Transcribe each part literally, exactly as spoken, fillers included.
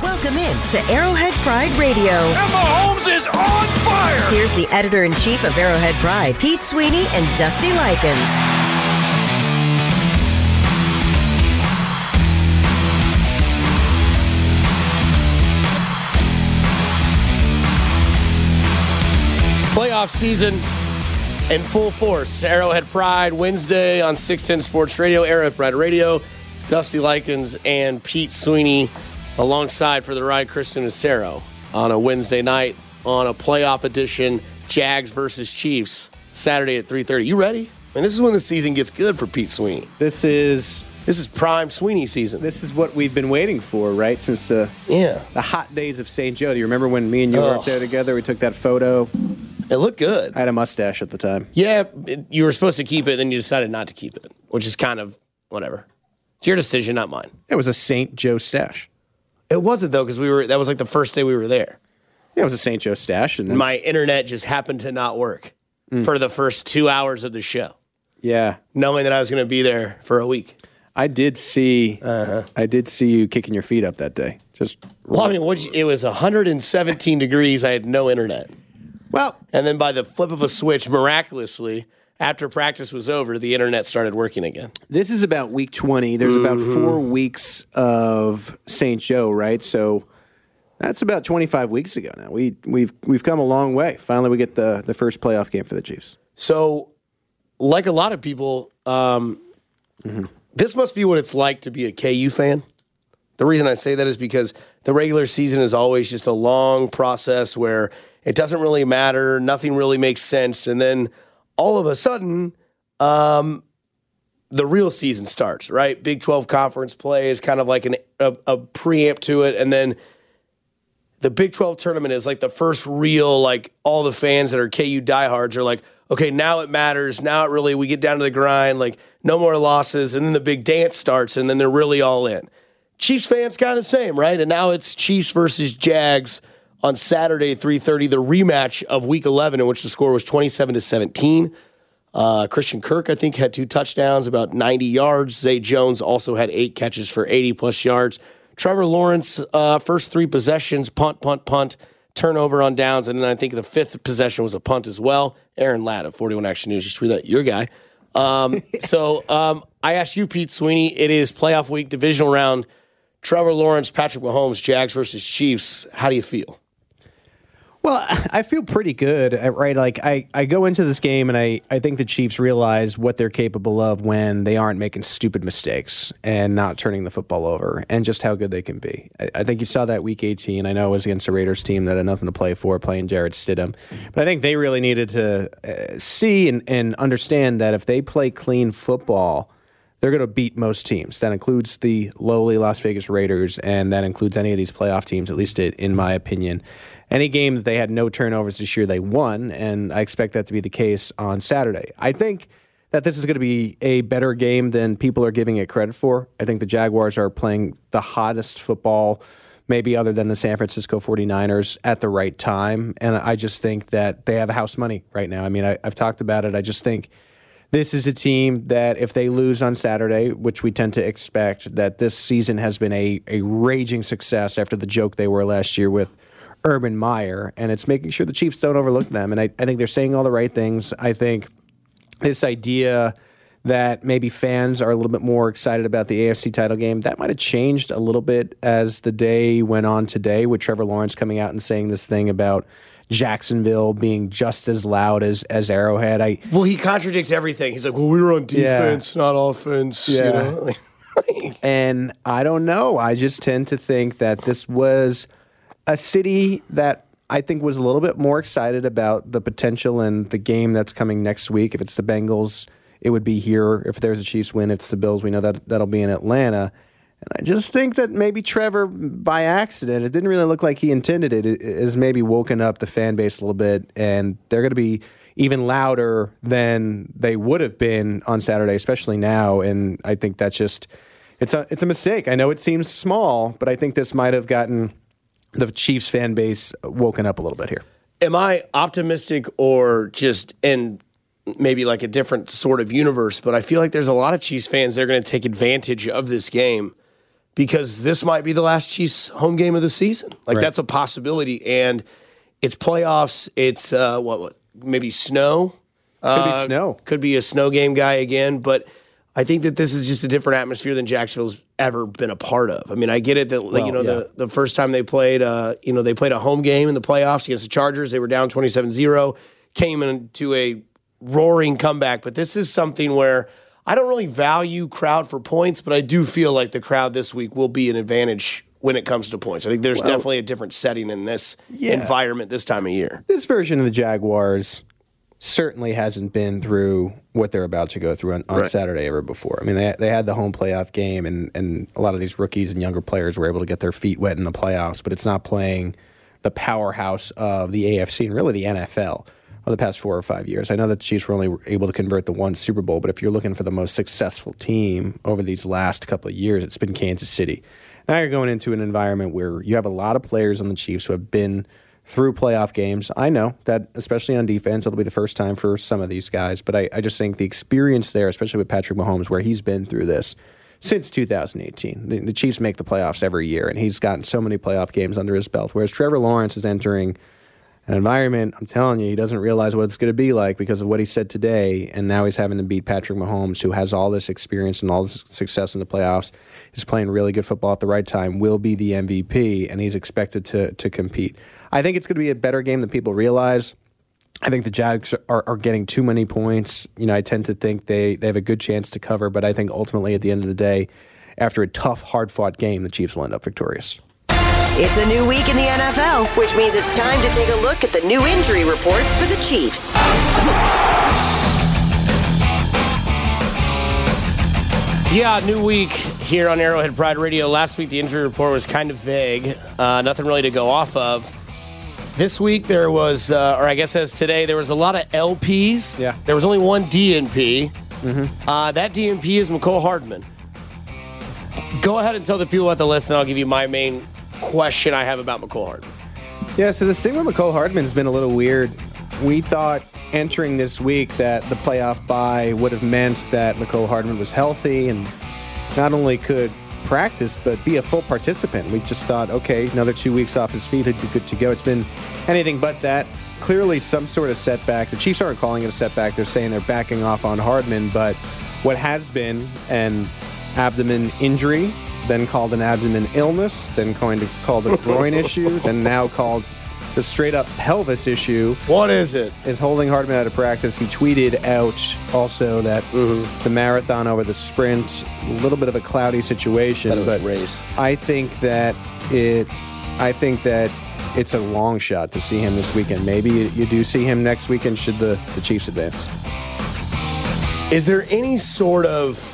Welcome in to Arrowhead Pride Radio. And Mahomes is on fire! Here's the editor-in-chief of Arrowhead Pride, Pete Sweeney and Dusty Likens. Playoff season in full force. Arrowhead Pride Wednesday on six ten Sports Radio. Arrowhead Pride Radio. Dusty Likens and Pete Sweeney alongside for the ride, Kristen Acero on a Wednesday night on a playoff edition. Jags versus Chiefs Saturday at three thirty. You ready? And this is when the season gets good for Pete Sweeney. This is this is prime Sweeney season. This is what we've been waiting for, right? Since the yeah the hot days of Saint Joe. Do you remember when me and you oh. were up there together? We took that photo. It looked good. I had a mustache at the time. Yeah, it, you were supposed to keep it, then you decided not to keep it, which is kind of whatever. It's your decision, not mine. It was a Saint Joe stash. It wasn't though, because we were. That was like the first day we were there. Yeah, it was a Saint Joe stash, and my internet just happened to not work mm. for the first two hours of the show. Yeah, knowing that I was going to be there for a week. I did see. Uh-huh. I did see you kicking your feet up that day. Just well, I mean, what'd you, it was one hundred seventeen degrees. I had no internet. Well, and then by the flip of a switch, miraculously, after practice was over, the internet started working again. This is about week twenty. There's mm-hmm. about four weeks of Saint Joe, right? So that's about twenty-five weeks ago now. We we've we've come a long way. Finally, we get the the first playoff game for the Chiefs. So, like a lot of people, um, mm-hmm. this must be what it's like to be a K U fan. The reason I say that is because the regular season is always just a long process where it doesn't really matter, nothing really makes sense, and then all of a sudden, um, the real season starts, right? Big twelve conference play is kind of like an, a, a preamp to it, and then the Big twelve tournament is like the first real, like all the fans that are K U diehards are like, okay, now it matters. Now it really, we get down to the grind, like no more losses, and then the big dance starts, and then they're really all in. Chiefs fans kind of the same, right? And now it's Chiefs versus Jags on Saturday at three thirty, the rematch of Week eleven, in which the score was twenty-seven to seventeen. Uh, Christian Kirk, I think, had two touchdowns, about ninety yards. Zay Jones also had eight catches for eighty-plus yards. Trevor Lawrence, uh, first three possessions, punt, punt, punt, turnover on downs, and then I think the fifth possession was a punt as well. Aaron Ladd of forty-one Action News, just tweeted that, your guy. Um, so um, I asked you, Pete Sweeney, it is playoff week, divisional round. Trevor Lawrence, Patrick Mahomes, Jags versus Chiefs. How do you feel? Well, I feel pretty good, right? Like, I, I go into this game, and I, I think the Chiefs realize what they're capable of when they aren't making stupid mistakes and not turning the football over, and just how good they can be. I, I think you saw that Week eighteen. I know it was against a Raiders team that had nothing to play for, playing Jarrett Stidham. But I think they really needed to uh, see and, and understand that if they play clean football, they're going to beat most teams. That includes the lowly Las Vegas Raiders, and that includes any of these playoff teams, at least in my opinion. Any game that they had no turnovers this year, they won, and I expect that to be the case on Saturday. I think that this is going to be a better game than people are giving it credit for. I think the Jaguars are playing the hottest football, maybe other than the San Francisco forty-niners, at the right time, and I just think that they have house money right now. I mean, I, I've talked about it. I just think this is a team that if they lose on Saturday, which we tend to expect, that this season has been a, a raging success after the joke they were last year with Urban Meyer, and it's making sure the Chiefs don't overlook them. And I, I think they're saying all the right things. I think this idea that maybe fans are a little bit more excited about the A F C title game, that might have changed a little bit as the day went on today, with Trevor Lawrence coming out and saying this thing about Jacksonville being just as loud as, as Arrowhead. I Well, he contradicts everything. He's like, well, we were on defense, yeah. not offense. Yeah. You know? And I don't know. I just tend to think that this was a city that I think was a little bit more excited about the potential and the game that's coming next week. If it's the Bengals, it would be here. If there's a Chiefs win, it's the Bills. We know that that'll be in Atlanta. And I just think that maybe Trevor, by accident, it didn't really look like he intended it, it is maybe woken up the fan base a little bit, and they're going to be even louder than they would have been on Saturday, especially now. And I think that's just, it's a, it's a mistake. I know it seems small, but I think this might have gotten the Chiefs fan base woken up a little bit here. Am I optimistic or just in maybe like a different sort of universe? But I feel like there's a lot of Chiefs fans that are going to take advantage of this game because this might be the last Chiefs home game of the season. Like Right. that's a possibility, and it's playoffs. It's uh, what, what maybe snow. Could Uh, be snow. Could be a snow game guy again, but I think that this is just a different atmosphere than Jacksonville's ever been a part of. I mean, I get it that like, Well, you know yeah. the, the first time they played, uh, you know they played a home game in the playoffs against the Chargers. They were down twenty-seven zero, came into a roaring comeback. But this is something where I don't really value crowd for points, but I do feel like the crowd this week will be an advantage when it comes to points. I think there's definitely a different setting in this Yeah. environment this time of year. This version of the Jaguars certainly hasn't been through what they're about to go through on, on Right. Saturday ever before. I mean, they they had the home playoff game, and, and a lot of these rookies and younger players were able to get their feet wet in the playoffs, but it's not playing the powerhouse of the A F C and really the N F L of the past four or five years. I know that the Chiefs were only able to convert the one Super Bowl, but if you're looking for the most successful team over these last couple of years, it's been Kansas City. Now you're going into an environment where you have a lot of players on the Chiefs who have been through playoff games. I know that, especially on defense, it'll be the first time for some of these guys, but I, I just think the experience there, especially with Patrick Mahomes, where he's been through this since two thousand eighteen. The, the Chiefs make the playoffs every year, and he's gotten so many playoff games under his belt, whereas Trevor Lawrence is entering an environment, I'm telling you, he doesn't realize what it's going to be like because of what he said today, and now he's having to beat Patrick Mahomes, who has all this experience and all this success in the playoffs. He's playing really good football at the right time, will be the M V P, and he's expected to to compete. I think it's going to be a better game than people realize. I think the Jags are, are getting too many points. You know, I tend to think they, they have a good chance to cover, but I think ultimately at the end of the day, after a tough, hard-fought game, the Chiefs will end up victorious. It's a new week in the N F L, which means it's time to take a look at the new injury report for the Chiefs. Yeah, new week here on Arrowhead Pride Radio. Last week, the injury report was kind of vague. Uh, nothing really to go off of. This week, there was, uh, or I guess as today, there was a lot of L Ps. Yeah. There was only one D N P. Mm-hmm. Uh, that D N P is Mecole Hardman. Go ahead and tell the people about the list, and I'll give you my main question I have about Mecole Hardman. Yeah, so the thing with Mecole Hardman's been a little weird. We thought entering this week that the playoff bye would have meant that Mecole Hardman was healthy and not only could practice but be a full participant. We just thought, okay, another two weeks off his feet, he'd be good to go. It's been anything but that. Clearly some sort of setback. The Chiefs aren't calling it a setback. They're saying they're backing off on Hardman, but what has been an abdomen injury, then called an abdomen illness, then coined to called a groin issue, then now called the straight-up pelvis issue. What is it? Is holding Hardman out of practice. He tweeted out also that Mm-hmm. it's the marathon over the sprint, a little bit of a cloudy situation. That it was but race. I think that it. I think that it's a long shot to see him this weekend. Maybe you, you do see him next weekend should the, the Chiefs advance. Is there any sort of...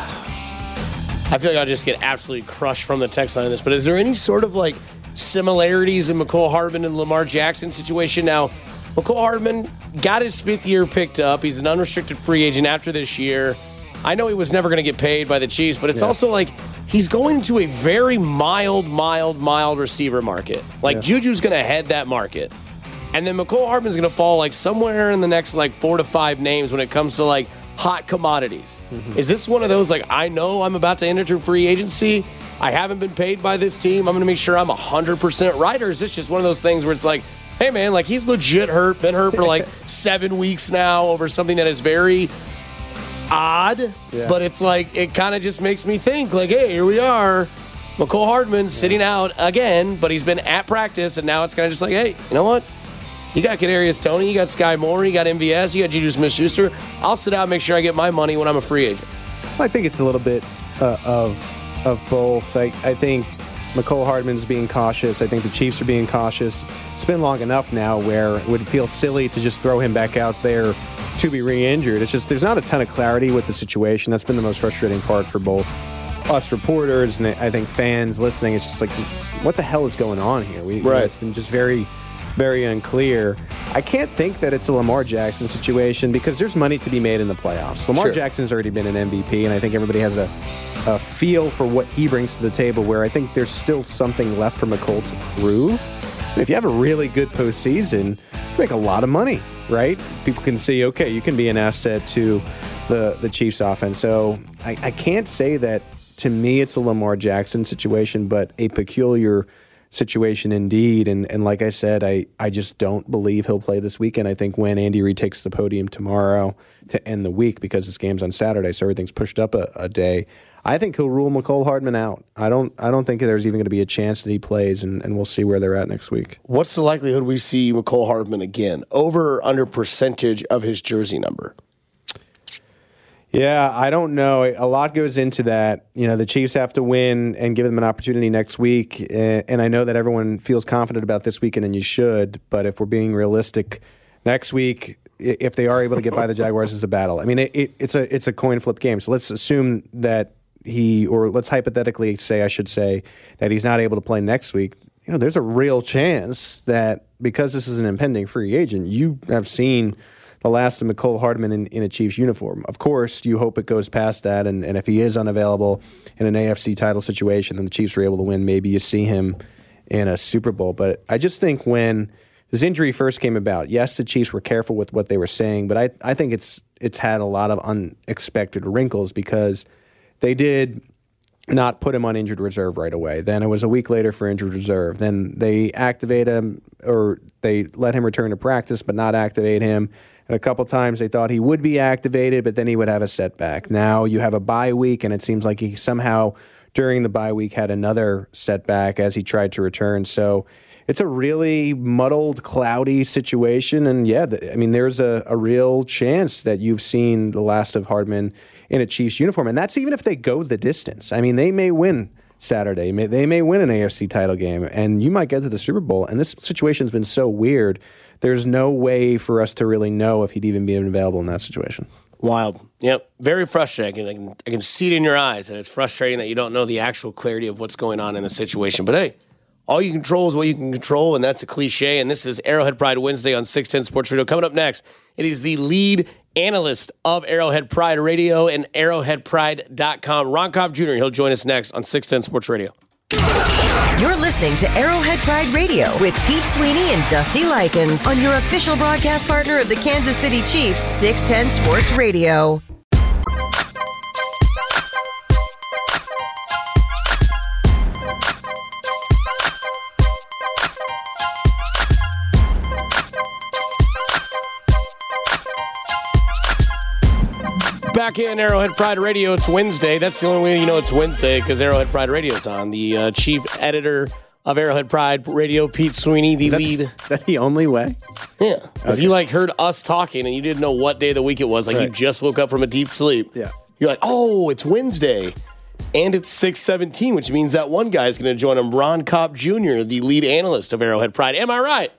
I feel like I'll just get absolutely crushed from the text line on this, but is there any sort of like similarities in Mecole Hardman and Lamar Jackson situation? Now, Mecole Hardman got his fifth year picked up. He's an unrestricted free agent after this year. I know he was never going to get paid by the Chiefs, but it's Yeah. also like he's going into a very mild, mild, mild receiver market. Like Yeah. Juju's going to head that market. And then Mecole Hardman's going to fall like somewhere in the next like four to five names when it comes to like hot commodities. Mm-hmm. Is this one of those like, I know I'm about to enter free agency, I haven't been paid by this team, I'm going to make sure I'm one hundred percent right? Or is this just one of those things where it's like, hey man, like he's legit hurt, been hurt for like seven weeks now over something that is very odd, Yeah. but it's like, it kind of just makes me think like, hey, here we are. Mecole Hardman sitting out again, but he's been at practice, and now it's kind of just like, hey, you know what? You got Kadarius Toney, you got Sky Moore, you got M V S, you got Juju Smith-Schuster. I'll sit out and make sure I get my money when I'm a free agent. I think it's a little bit uh, of of both. I, I think Mecole Hardman's being cautious. I think the Chiefs are being cautious. It's been long enough now where it would feel silly to just throw him back out there to be re-injured. It's just there's not a ton of clarity with the situation. That's been the most frustrating part for both us reporters and I think fans listening. It's just like, what the hell is going on here? We, you know, Right. it's been just very... very unclear. I can't think that it's a Lamar Jackson situation because there's money to be made in the playoffs. Lamar Sure. Jackson's already been an M V P, and I think everybody has a, a feel for what he brings to the table, where I think there's still something left for Mecole to prove. And if you have a really good postseason, you make a lot of money, right? People can see, okay, you can be an asset to the, the Chiefs offense. So I, I can't say that to me, it's a Lamar Jackson situation, but a peculiar situation indeed. And and like I said, I, I just don't believe he'll play this weekend. I think when Andy Reid takes the podium tomorrow to end the week, because this game's on Saturday, so everything's pushed up a, a day, I think he'll rule Mecole Hardman out. I don't I don't think there's even going to be a chance that he plays, and, and we'll see where they're at next week. What's the likelihood we see Mecole Hardman again? Over or under percentage of his jersey number? Yeah, I don't know. A lot goes into that. You know, the Chiefs have to win and give them an opportunity next week. And I know that everyone feels confident about this weekend, and you should. But if we're being realistic, next week, if they are able to get by the Jaguars, is a battle. I mean, it, it, it's a it's a coin flip game. So let's assume that he, or let's hypothetically say, I should say, that he's not able to play next week. You know, there's a real chance that because this is an impending free agent, you have seen the last of Mecole Hardman in, in a Chiefs uniform. Of course, you hope it goes past that, and, and if he is unavailable in an A F C title situation and the Chiefs are able to win, maybe you see him in a Super Bowl. But I just think when this injury first came about, yes, the Chiefs were careful with what they were saying, but I, I think it's it's had a lot of unexpected wrinkles because they did not put him on injured reserve right away. Then it was a week later for injured reserve. Then they activate him, or they let him return to practice but not activate him. And a couple times they thought he would be activated, but then he would have a setback. Now you have a bye week, and it seems like he somehow during the bye week had another setback as he tried to return. So it's a really muddled, cloudy situation. And yeah, I mean, there's a, a real chance that you've seen the last of Hardman in a Chiefs uniform. And that's even if they go the distance. I mean, they may win Saturday. They may win an A F C title game, and you might get to the Super Bowl. And this situation's been so weird. There's no way for us to really know if he'd even be available in that situation. Wild. Yep. Very frustrating. I can, I can see it in your eyes, and it's frustrating that you don't know the actual clarity of what's going on in the situation. But hey, all you control is what you can control, and that's a cliche. And this is Arrowhead Pride Wednesday on six ten Sports Radio. Coming up next, it is the lead analyst of Arrowhead Pride Radio and arrowhead pride dot com, Ron Cobb Junior He'll join us next on six ten Sports Radio. You're listening to Arrowhead Pride Radio with Pete Sweeney and Dusty Likens on your official broadcast partner of the Kansas City Chiefs, six ten Sports Radio. Back in Arrowhead Pride Radio, it's Wednesday. That's the only way you know it's Wednesday, because Arrowhead Pride Radio's on. The uh, chief editor of Arrowhead Pride Radio, Pete Sweeney, the is that, lead. Is that the only way? Yeah. Okay. If you like heard us talking and you didn't know what day of the week it was, like right. you just woke up from a deep sleep. Yeah. You're like, oh, it's Wednesday. And it's six seventeen, which means that one guy is going to join him, Ron Cobb Junior, the lead analyst of Arrowhead Pride. Am I right?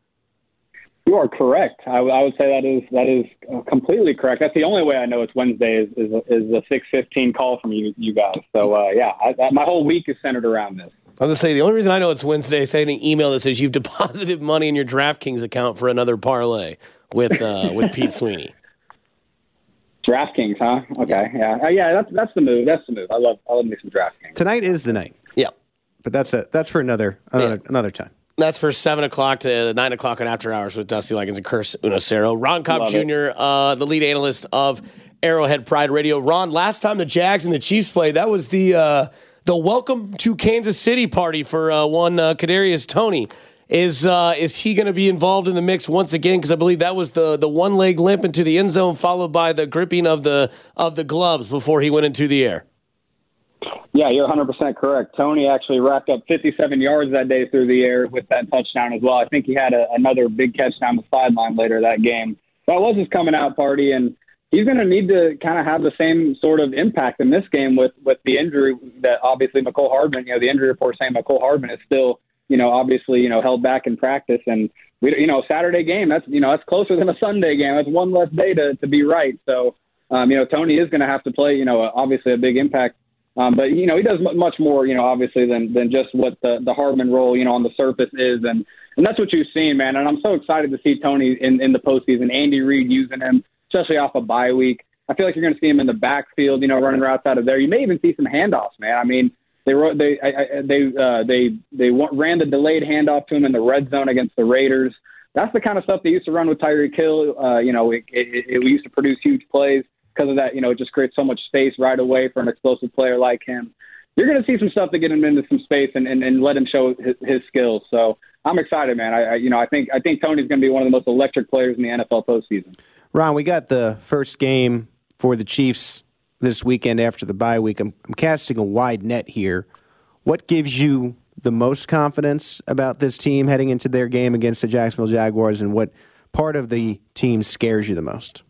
You are correct. I, w- I would say that is that is completely correct. That's the only way I know it's Wednesday is is, is the six fifteen call from you you guys. So uh, yeah, I, I, my whole week is centered around this. I was going to say, the only reason I know it's Wednesday is I had an email that says you've deposited money in your DraftKings account for another parlay with uh, with Pete Sweeney. DraftKings, huh? Okay, yeah, uh, yeah. That's that's the move. That's the move. I love I love me some DraftKings. Tonight is the night. Yeah, but that's a that's for another another, yeah. another time. That's for seven o'clock to nine o'clock on After Hours with Dusty Likens and Curse Unacero. Ron Cobb Junior, uh, the lead analyst of Arrowhead Pride Radio. Ron, last time the Jags and the Chiefs played, that was the uh, the welcome to Kansas City party for uh, one uh, Kadarius Toney. Is uh, is he going to be involved in the mix once again? Because I believe that was the the one leg limp into the end zone, followed by the gripping of the of the gloves before he went into the air. Yeah, you're one hundred percent correct. Toney actually racked up fifty-seven yards that day through the air with that touchdown as well. I think he had a, another big catch down the sideline later that game. So it was his coming out party, and he's going to need to kind of have the same sort of impact in this game with, with the injury that obviously Mecole Hardman, you know, the injury report saying Mecole Hardman is still, you know, obviously, you know, held back in practice. And, we, you know, Saturday game, that's, you know, that's closer than a Sunday game. That's one less day to, to be right. So, um, you know, Toney is going to have to play, you know, obviously a big impact. Um, but, you know, he does m- much more, you know, obviously than, than just what the, the Hardman role, you know, on the surface is. And, and that's what you've seen, man. And I'm so excited to see Toney in, in the postseason. Andy Reid using him, especially off a bye week. I feel like you're going to see him in the backfield, you know, running routes out of there. You may even see some handoffs, man. I mean, they wrote, they I, I, they uh, they they ran the delayed handoff to him in the red zone against the Raiders. That's the kind of stuff they used to run with Tyreek Hill. Uh, you know, it, it, it, we used to produce huge plays. because of that, you know, it just creates so much space right away for an explosive player like him. You're going to see some stuff to get him into some space and, and, and let him show his, his skills. So I'm excited, man. I, I you know I think I think Tony's going to be one of the most electric players in the N F L postseason. Ron, we got the first game for the Chiefs this weekend after the bye week. I'm, I'm casting a wide net here. What gives you the most confidence about this team heading into their game against the Jacksonville Jaguars, and what part of the team scares you the most?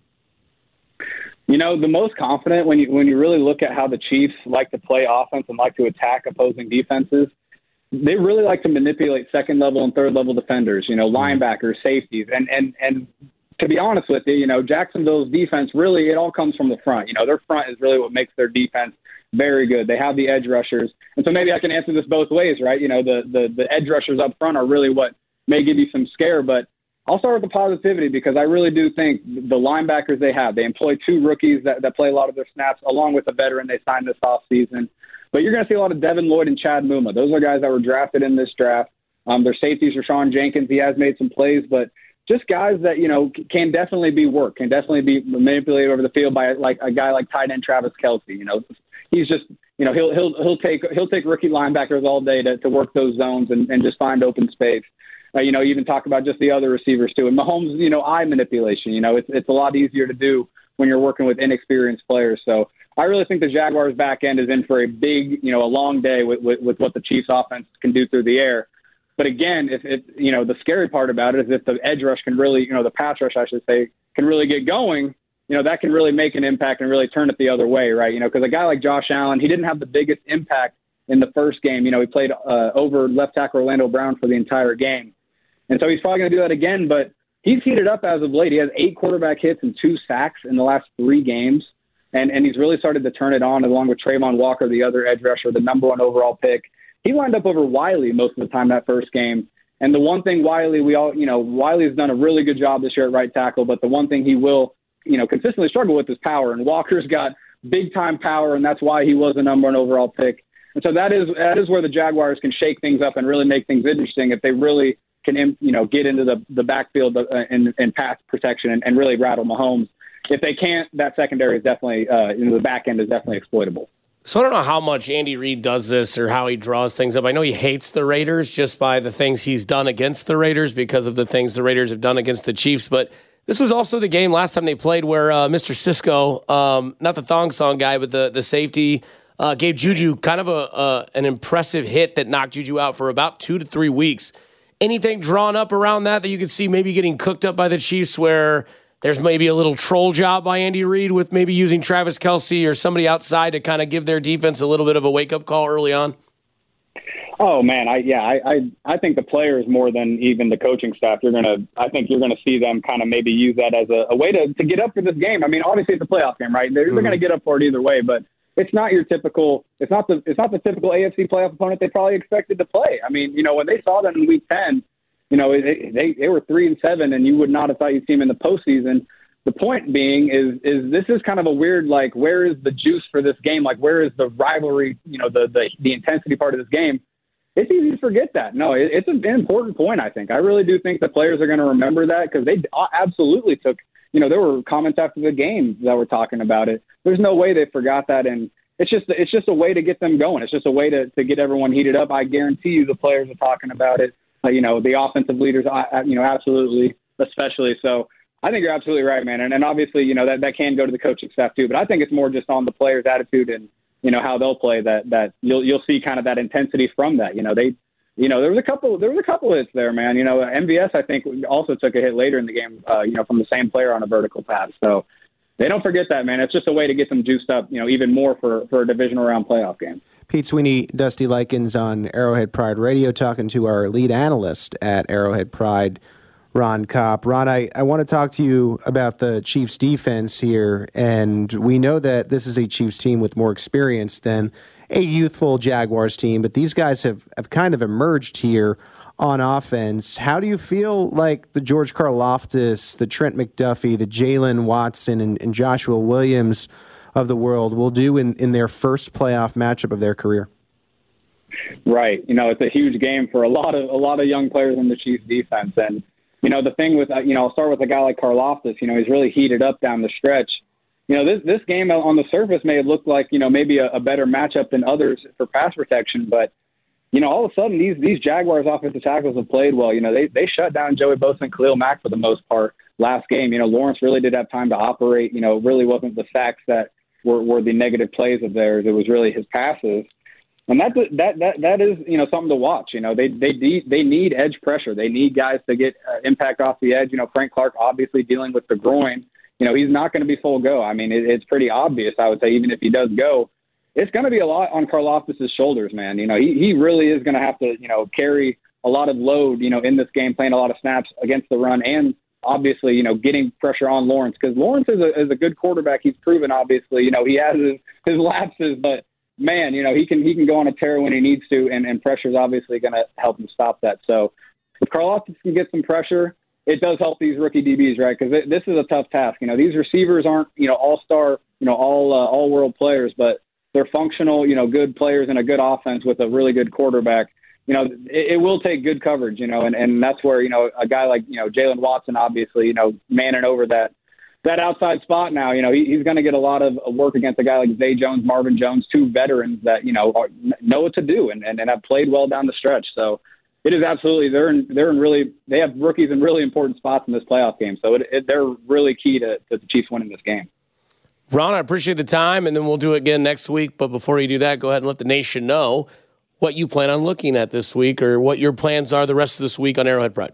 You know, the most confident when you when you really look at how the Chiefs like to play offense and like to attack opposing defenses, they really like to manipulate second level and third level defenders, you know, linebackers, safeties. And, and, and to be honest with you, you know, Jacksonville's defense really, it all comes from the front. You know, their front is really what makes their defense very good. They have the edge rushers. And so maybe I can answer this both ways, right? You know, the, the, the edge rushers up front are really what may give you some scare, but I'll start with the positivity because I really do think the linebackers they have, they employ two rookies that, that play a lot of their snaps along with a veteran they signed this offseason. But you're going to see a lot of Devin Lloyd and Chad Muma. Those are guys that were drafted in this draft. Um, their safeties, Rashawn Jenkins, he has made some plays, but just guys that, you know, can definitely be worked, can definitely be manipulated over the field by like a guy like tight end Travis Kelce. You know, he's just, you know, he'll he'll he'll take he'll take rookie linebackers all day to, to work those zones and, and just find open space. Uh, you know, even talk about just the other receivers too. And Mahomes, you know, eye manipulation. You know, it's it's a lot easier to do when you're working with inexperienced players. So I really think the Jaguars' back end is in for a big, you know, a long day with, with, with what the Chiefs' offense can do through the air. But again, if it, you know, the scary part about it is if the edge rush can really, you know, the pass rush, I should say, can really get going, you know, that can really make an impact and really turn it the other way, right? You know, because a guy like Josh Allen, he didn't have the biggest impact in the first game. You know, he played uh, over left tackle Orlando Brown for the entire game. And so he's probably going to do that again, but he's heated up as of late. He has eight quarterback hits and two sacks in the last three games. And and he's really started to turn it on along with Trayvon Walker, the other edge rusher, the number one overall pick. He lined up over Wiley most of the time that first game. And the one thing Wiley, we all, you know, Wiley's done a really good job this year at right tackle, but the one thing he will, you know, consistently struggle with is power. And Walker's got big time power, and that's why he was the number one overall pick. And so that is that is where the Jaguars can shake things up and really make things interesting if they really can, you know, get into the, the backfield and, and pass protection and, and really rattle Mahomes. If they can't, that secondary is definitely, uh, you know, the back end is definitely exploitable. So I don't know how much Andy Reid does this or how he draws things up. I know he hates the Raiders just by the things he's done against the Raiders because of the things the Raiders have done against the Chiefs. But this was also the game last time they played where uh, Mister Cisco, um, not the thong song guy, but the, the safety, uh, gave Juju kind of a uh, an impressive hit that knocked Juju out for about two to three weeks. Anything drawn up around that that you could see maybe getting cooked up by the Chiefs where there's maybe a little troll job by Andy Reid with maybe using Travis Kelce or somebody outside to kind of give their defense a little bit of a wake-up call early on? Oh, man, I yeah, I, I I think the players more than even the coaching staff, you're gonna I think you're gonna see them kind of maybe use that as a, a way to, to get up for this game. I mean, obviously it's a playoff game, right? They're, mm-hmm. they're gonna get up for it either way, but it's not your typical it's not the it's not the typical A F C playoff opponent they probably expected to play. I mean, you know, when they saw them in week ten, you know, they they, they were three and seven, and you would not have thought you'd see them in the postseason. The point being is is this is kind of a weird, like, where is the juice for this game? Like, where is the rivalry, you know, the the, the intensity part of this game? It's easy to forget that. No, it, it's an important point, I think. I really do think the players are going to remember that because they absolutely took, you know, there were comments after the game that were talking about it. There's no way they forgot that, and it's just it's just a way to get them going. It's just a way to, to get everyone heated up. I guarantee you the players are talking about it. Uh, you know, the offensive leaders, uh, you know, absolutely, especially. So I think you're absolutely right, man. And, and obviously, you know, that, that can go to the coaching staff too. But I think it's more just on the players' attitude and, you know, how they'll play that that you'll you'll see kind of that intensity from that. You know, they you know, there was a couple there was a couple hits there, man. You know, M V S I think also took a hit later in the game, uh, you know, from the same player on a vertical pass. So they don't forget that, man. It's just a way to get them juiced up, you know, even more for, for a divisional round playoff game. Pete Sweeney, Dusty Likens on Arrowhead Pride Radio, talking to our lead analyst at Arrowhead Pride, Ron Kopp. Ron, I, I want to talk to you about the Chiefs defense here, and we know that this is a Chiefs team with more experience than a youthful Jaguars team, but these guys have, have kind of emerged here on offense. How do you feel like the George Karlaftis, the Trent McDuffie, the Jalen Watson, and, and Joshua Williams of the world will do in, in their first playoff matchup of their career? Right. You know, it's a huge game for a lot of a lot of young players in the Chiefs defense. And, you know, the thing with, you know, I'll start with a guy like Karlaftis. You know, he's really heated up down the stretch. you know, this this game on the surface may have looked like, you know, maybe a, a better matchup than others for pass protection, but you know, all of a sudden these these Jaguars offensive tackles have played well. You know, they they shut down Joey Bosa and Khalil Mack for the most part last game. You know, Lawrence really did have time to operate. You know, it really wasn't the sacks that were, were the negative plays of theirs. It was really his passes. And that that that that is, you know, something to watch. You know, they they need they need edge pressure. They need guys to get uh, impact off the edge. You know, Frank Clark obviously dealing with the groin. You know, he's not going to be full go. I mean, it, it's pretty obvious, I would say, even if he does go, it's going to be a lot on Karlaftis' shoulders, man. You know, he, he really is going to have to, you know, carry a lot of load, you know, in this game, playing a lot of snaps against the run and obviously, you know, getting pressure on Lawrence because Lawrence is a, is a good quarterback. He's proven, obviously, you know, he has his, his lapses, but man, you know, he can he can go on a tear when he needs to, and, and pressure is obviously going to help him stop that. So if Karlaftis can get some pressure, it does help these rookie D Bs, right? Because this is a tough task. You know, these receivers aren't, you know, all-star, you know, all uh, all-world players, but they're functional, you know, good players in a good offense with a really good quarterback. You know, it, it will take good coverage, you know, and, and that's where, you know, a guy like, you know, Jalen Watson, obviously, you know, manning over that that outside spot now, you know, he, he's going to get a lot of work against a guy like Zay Jones, Marvin Jones, two veterans that, you know, are, know what to do and, and, and have played well down the stretch. So it is absolutely, they're in, they're in really, they have rookies in really important spots in this playoff game. So it, it, they're really key to, to the Chiefs winning this game. Ron, I appreciate the time, and then we'll do it again next week. But before you do that, go ahead and let the nation know what you plan on looking at this week or what your plans are the rest of this week on Arrowhead Pride.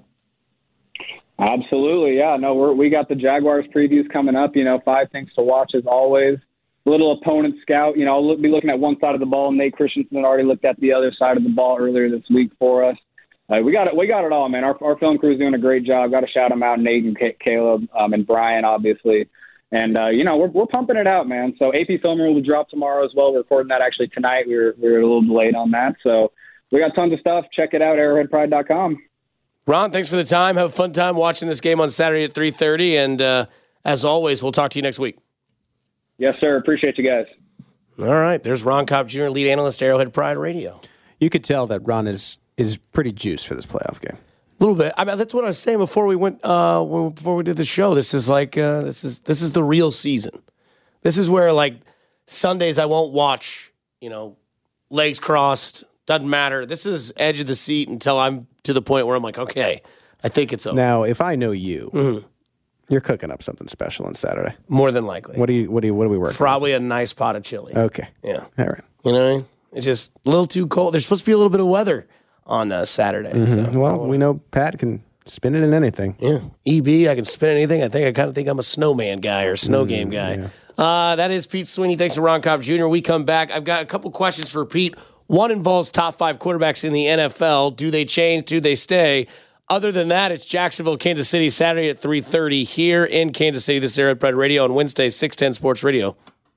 Absolutely, yeah. No, we're, we got the Jaguars previews coming up. You know, five things to watch as always. Little opponent scout. You know, I'll look, be looking at one side of the ball. Nate Christensen had already looked at the other side of the ball earlier this week for us. Uh, we got it. We got it all, man. Our, our film crew is doing a great job. Got to shout them out, Nate and K- Caleb um, and Brian, obviously. And, uh, you know, we're we're pumping it out, man. So A P Film Room will drop tomorrow as well. We're recording that actually tonight. We were, we were a little delayed on that. So we got tons of stuff. Check it out, arrowhead pride dot com. Ron, thanks for the time. Have a fun time watching this game on Saturday at three thirty. And uh, as always, we'll talk to you next week. Yes, sir. Appreciate you guys. All right. There's Ron Kopp Junior, lead analyst, Arrowhead Pride Radio. You could tell that Ron is is pretty juiced for this playoff game. A little bit. I mean, that's what I was saying before we went. Uh, when, before we did the show, this is like uh, this is this is the real season. This is where like Sundays I won't watch. You know, legs crossed, doesn't matter. This is edge of the seat until I'm to the point where I'm like, okay, I think it's over. Now, if I know you, mm-hmm. you're cooking up something special on Saturday. More than likely. What do you? What do you? What do we work? Probably on? a nice pot of chili. Okay. Yeah. All right. You know what I mean? It's just a little too cold. There's supposed to be a little bit of weather on uh, Saturday. Mm-hmm. So. Well, we know Pat can spin it in anything. Yeah. E B, I can spin anything. I think I kind of think I'm a snowman guy or snow mm, game guy. Yeah. Uh, that is Pete Sweeney. Thanks to Ron Kopp Junior We come back. I've got a couple questions for Pete. One involves top five quarterbacks in the N F L. Do they change? Do they stay? Other than that, it's Jacksonville, Kansas City, Saturday at three thirty here in Kansas City. This is Arrowhead Pride Radio on Wednesday, six ten Sports Radio.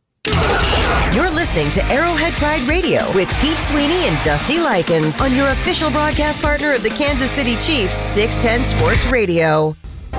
You're listening to Arrowhead Pride Radio with Pete Sweeney and Dusty Likens on your official broadcast partner of the Kansas City Chiefs, six ten Sports Radio.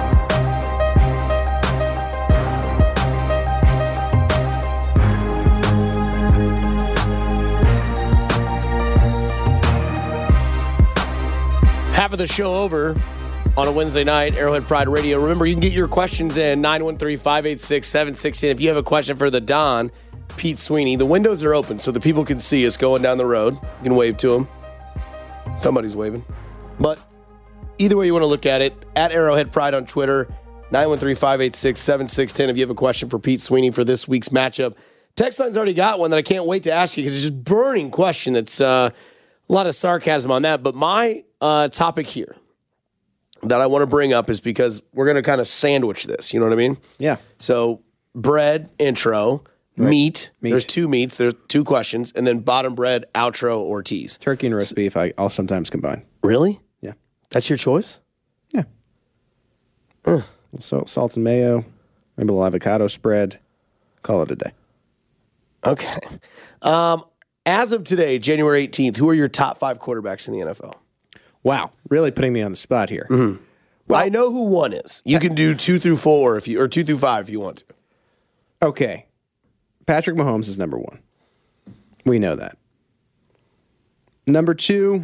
Half of the show over on a Wednesday night, Arrowhead Pride Radio. Remember, you can get your questions in nine one three, five eight six, seven six zero. If you have a question for the Don, Pete Sweeney, the windows are open so the people can see us going down the road. You can wave to them. Somebody's waving. But either way you want to look at it, at Arrowhead Pride on Twitter, nine one three, five eight six, seven six one zero if you have a question for Pete Sweeney for this week's matchup. Text line's already got one that I can't wait to ask you because it's just a burning question. That's uh, a lot of sarcasm on that. But my uh, topic here that I want to bring up is because we're going to kind of sandwich this. You know what I mean? Yeah. So bread, intro, right. meat. meat. There's two meats. There's two questions. And then bottom bread, outro, or tease. Turkey and roast beef, I, I'll sometimes combine. Really? Yeah. That's your choice? Yeah. Uh. So, salt and mayo, maybe a little avocado spread. Call it a day. Okay. Um, as of today, January eighteenth, who are your top five quarterbacks in the N F L? Wow, really putting me on the spot here. Mm-hmm. Well, I know who one is. You can do two through four if you, or two through five if you want to. Okay, Patrick Mahomes is number one. We know that. Number two,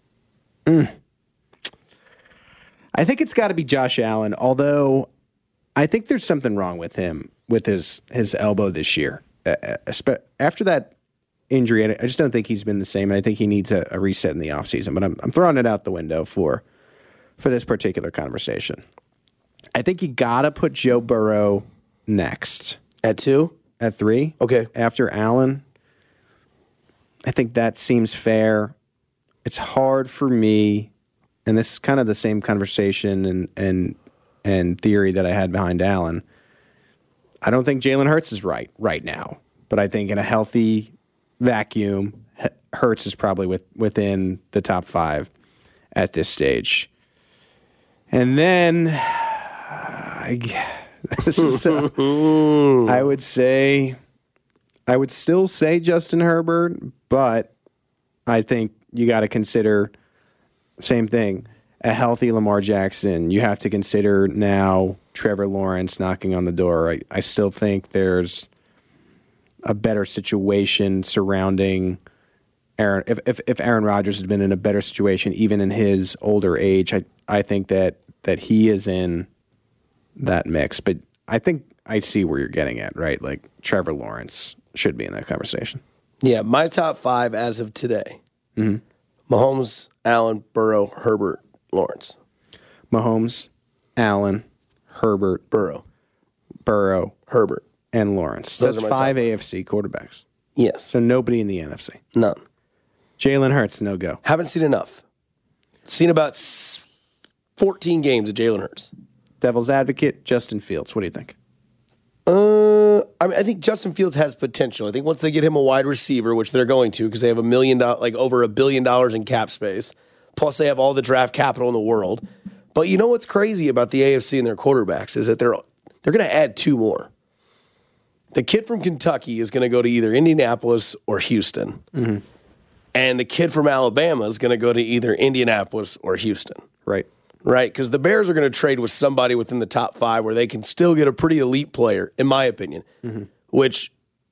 mm, I think it's got to be Josh Allen. Although I think there's something wrong with him with his his elbow this year. Uh, after that injury, I just don't think he's been the same, and I think he needs a, a reset in the offseason. But I'm, I'm throwing it out the window for for this particular conversation. I think you got to put Joe Burrow next. At two? At three? Okay. After Allen. I think that seems fair. It's hard for me, and this is kind of the same conversation and and and theory that I had behind Allen. I don't think Jalen Hurts is right right now, but I think in a healthy vacuum, Hurts is probably with, within the top five at this stage. And then I, this is tough. I would say I would still say Justin Herbert, but I think you got to consider same thing. A healthy Lamar Jackson. You have to consider now Trevor Lawrence knocking on the door. I, I still think there's a better situation surrounding Aaron. If, if if Aaron Rodgers had been in a better situation, even in his older age, I I think that that he is in that mix. But I think I see where you're getting at, right? Like Trevor Lawrence should be in that conversation. Yeah, my top five as of today: mm-hmm. Mahomes, Allen, Burrow, Herbert, Lawrence. Mahomes, Allen, Herbert, Burrow, Burrow, Herbert, and Lawrence. Those That's are my five top. A F C quarterbacks. Yes. So nobody in the N F C. None. Jalen Hurts, no go. Haven't seen enough. Seen about fourteen games of Jalen Hurts. Devil's advocate, Justin Fields. What do you think? Uh, I mean, I think Justin Fields has potential. I think once they get him a wide receiver, which they're going to, because they have a million dollars, like over a billion dollars in cap space. Plus, they have all the draft capital in the world. But you know what's crazy about the A F C and their quarterbacks is that they're they're going to add two more. The kid from Kentucky is going to go to either Indianapolis or Houston. Mm-hmm. And the kid from Alabama is going to go to either Indianapolis or Houston. Right. Right? Because the Bears are going to trade with somebody within the top five where they can still get a pretty elite player, in my opinion, mm-hmm. which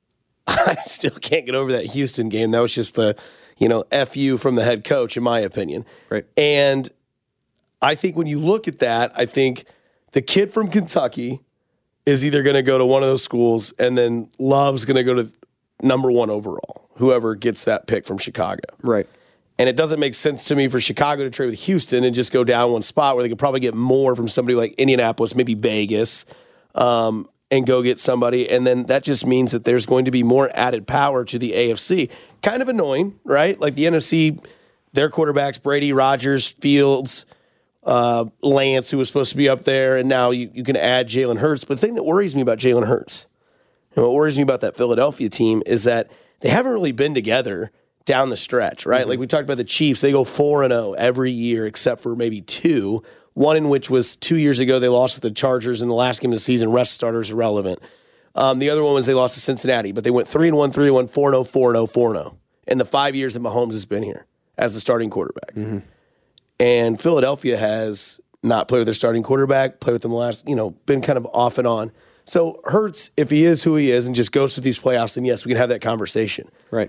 I still can't get over that Houston game. That was just the, you know, F you from the head coach, in my opinion. Right. And I think when you look at that, I think the kid from Kentucky is either going to go to one of those schools, and then Love's going to go to number one overall, whoever gets that pick from Chicago. Right. And it doesn't make sense to me for Chicago to trade with Houston and just go down one spot where they could probably get more from somebody like Indianapolis, maybe Vegas, um, and go get somebody. And then that just means that there's going to be more added power to the A F C. Kind of annoying, right? Like the N F C, their quarterbacks, Brady, Rodgers, Fields, uh, Lance, who was supposed to be up there, and now you, you can add Jalen Hurts. But the thing that worries me about Jalen Hurts, and what worries me about that Philadelphia team, is that they haven't really been together down the stretch, right? Mm-hmm. Like we talked about the Chiefs, they go four and oh every year except for maybe two, one in which was two years ago they lost to the Chargers in the last game of the season, rest starters irrelevant. Um, the other one was they lost to Cincinnati, but they went three and one, three and one, four and oh, four and oh, four and oh in the five years that Mahomes has been here as the starting quarterback. Mm-hmm. And Philadelphia has not played with their starting quarterback, played with them last, you know, been kind of off and on. So Hurts, if he is who he is and just goes to these playoffs, then yes, we can have that conversation. Right.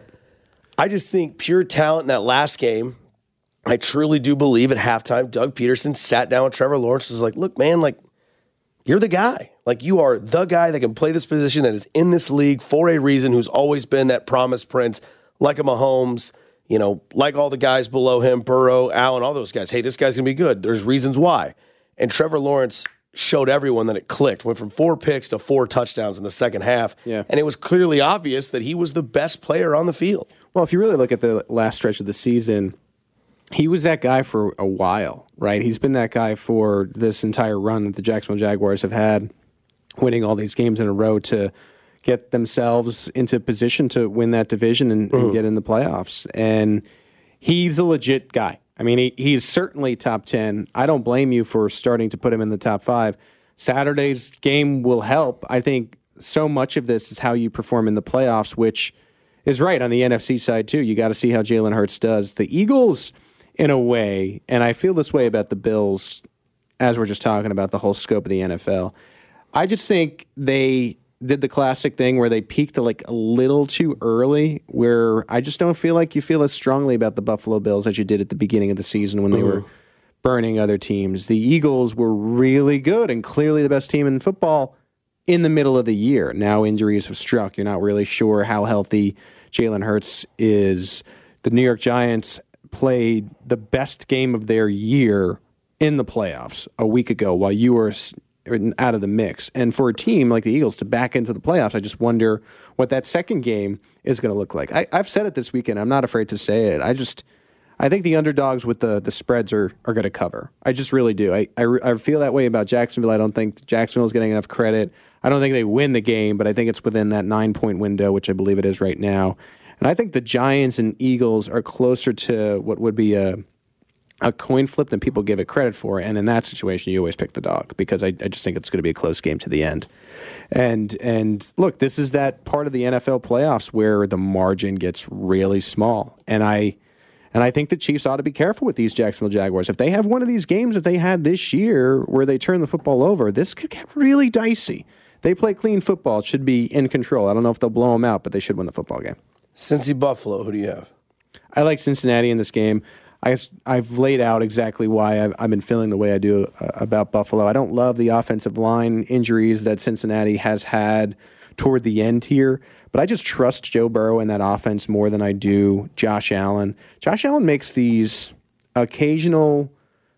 I just think pure talent in that last game, I truly do believe at halftime, Doug Peterson sat down with Trevor Lawrence and was like, look, man, like, you're the guy. Like, you are the guy that can play this position, that is in this league for a reason, who's always been that promised prince, like a Mahomes, you know, like all the guys below him, Burrow, Allen, all those guys. Hey, this guy's going to be good. There's reasons why. And Trevor Lawrence showed everyone that it clicked. Went from four picks to four touchdowns in the second half. Yeah. And it was clearly obvious that he was the best player on the field. Well, if you really look at the last stretch of the season, he was that guy for a while, right? He's been that guy for this entire run that the Jacksonville Jaguars have had, winning all these games in a row to get themselves into position to win that division and, mm-hmm. and get in the playoffs. And he's a legit guy. I mean, he, he's certainly top ten. I don't blame you for starting to put him in the top five. Saturday's game will help. I think so much of this is how you perform in the playoffs, which is right on the N F C side, too. You got to see how Jalen Hurts does. The Eagles, in a way, and I feel this way about the Bills as we're just talking about the whole scope of the N F L, I just think they did the classic thing where they peaked like a little too early, where I just don't feel like you feel as strongly about the Buffalo Bills as you did at the beginning of the season when they mm-hmm. were burning other teams. The Eagles were really good and clearly the best team in football in the middle of the year. Now injuries have struck. You're not really sure how healthy Jalen Hurts is. The New York Giants played the best game of their year in the playoffs a week ago while you were out of the mix. And for a team like the Eagles to back into the playoffs, I just wonder what that second game is going to look like. I, I've said it this weekend. I'm not afraid to say it. I just, I think the underdogs with the, the spreads are, are going to cover. I just really do. I, I, I feel that way about Jacksonville. I don't think Jacksonville is getting enough credit. I don't think they win the game, but I think it's within that nine-point window, which I believe it is right now. And I think the Giants and Eagles are closer to what would be a a coin flip than people give it credit for. And in that situation, you always pick the dog because I, I just think it's going to be a close game to the end. And and look, this is that part of the N F L playoffs where the margin gets really small. And I and I think the Chiefs ought to be careful with these Jacksonville Jaguars. If they have one of these games that they had this year where they turn the football over, this could get really dicey. They play clean football. It should be in control. I don't know if they'll blow them out, but they should win the football game. Cincy Buffalo, who do you have? I like Cincinnati in this game. I've, I've laid out exactly why I've, I've been feeling the way I do uh, about Buffalo. I don't love the offensive line injuries that Cincinnati has had toward the end here, but I just trust Joe Burrow in that offense more than I do Josh Allen. Josh Allen makes these occasional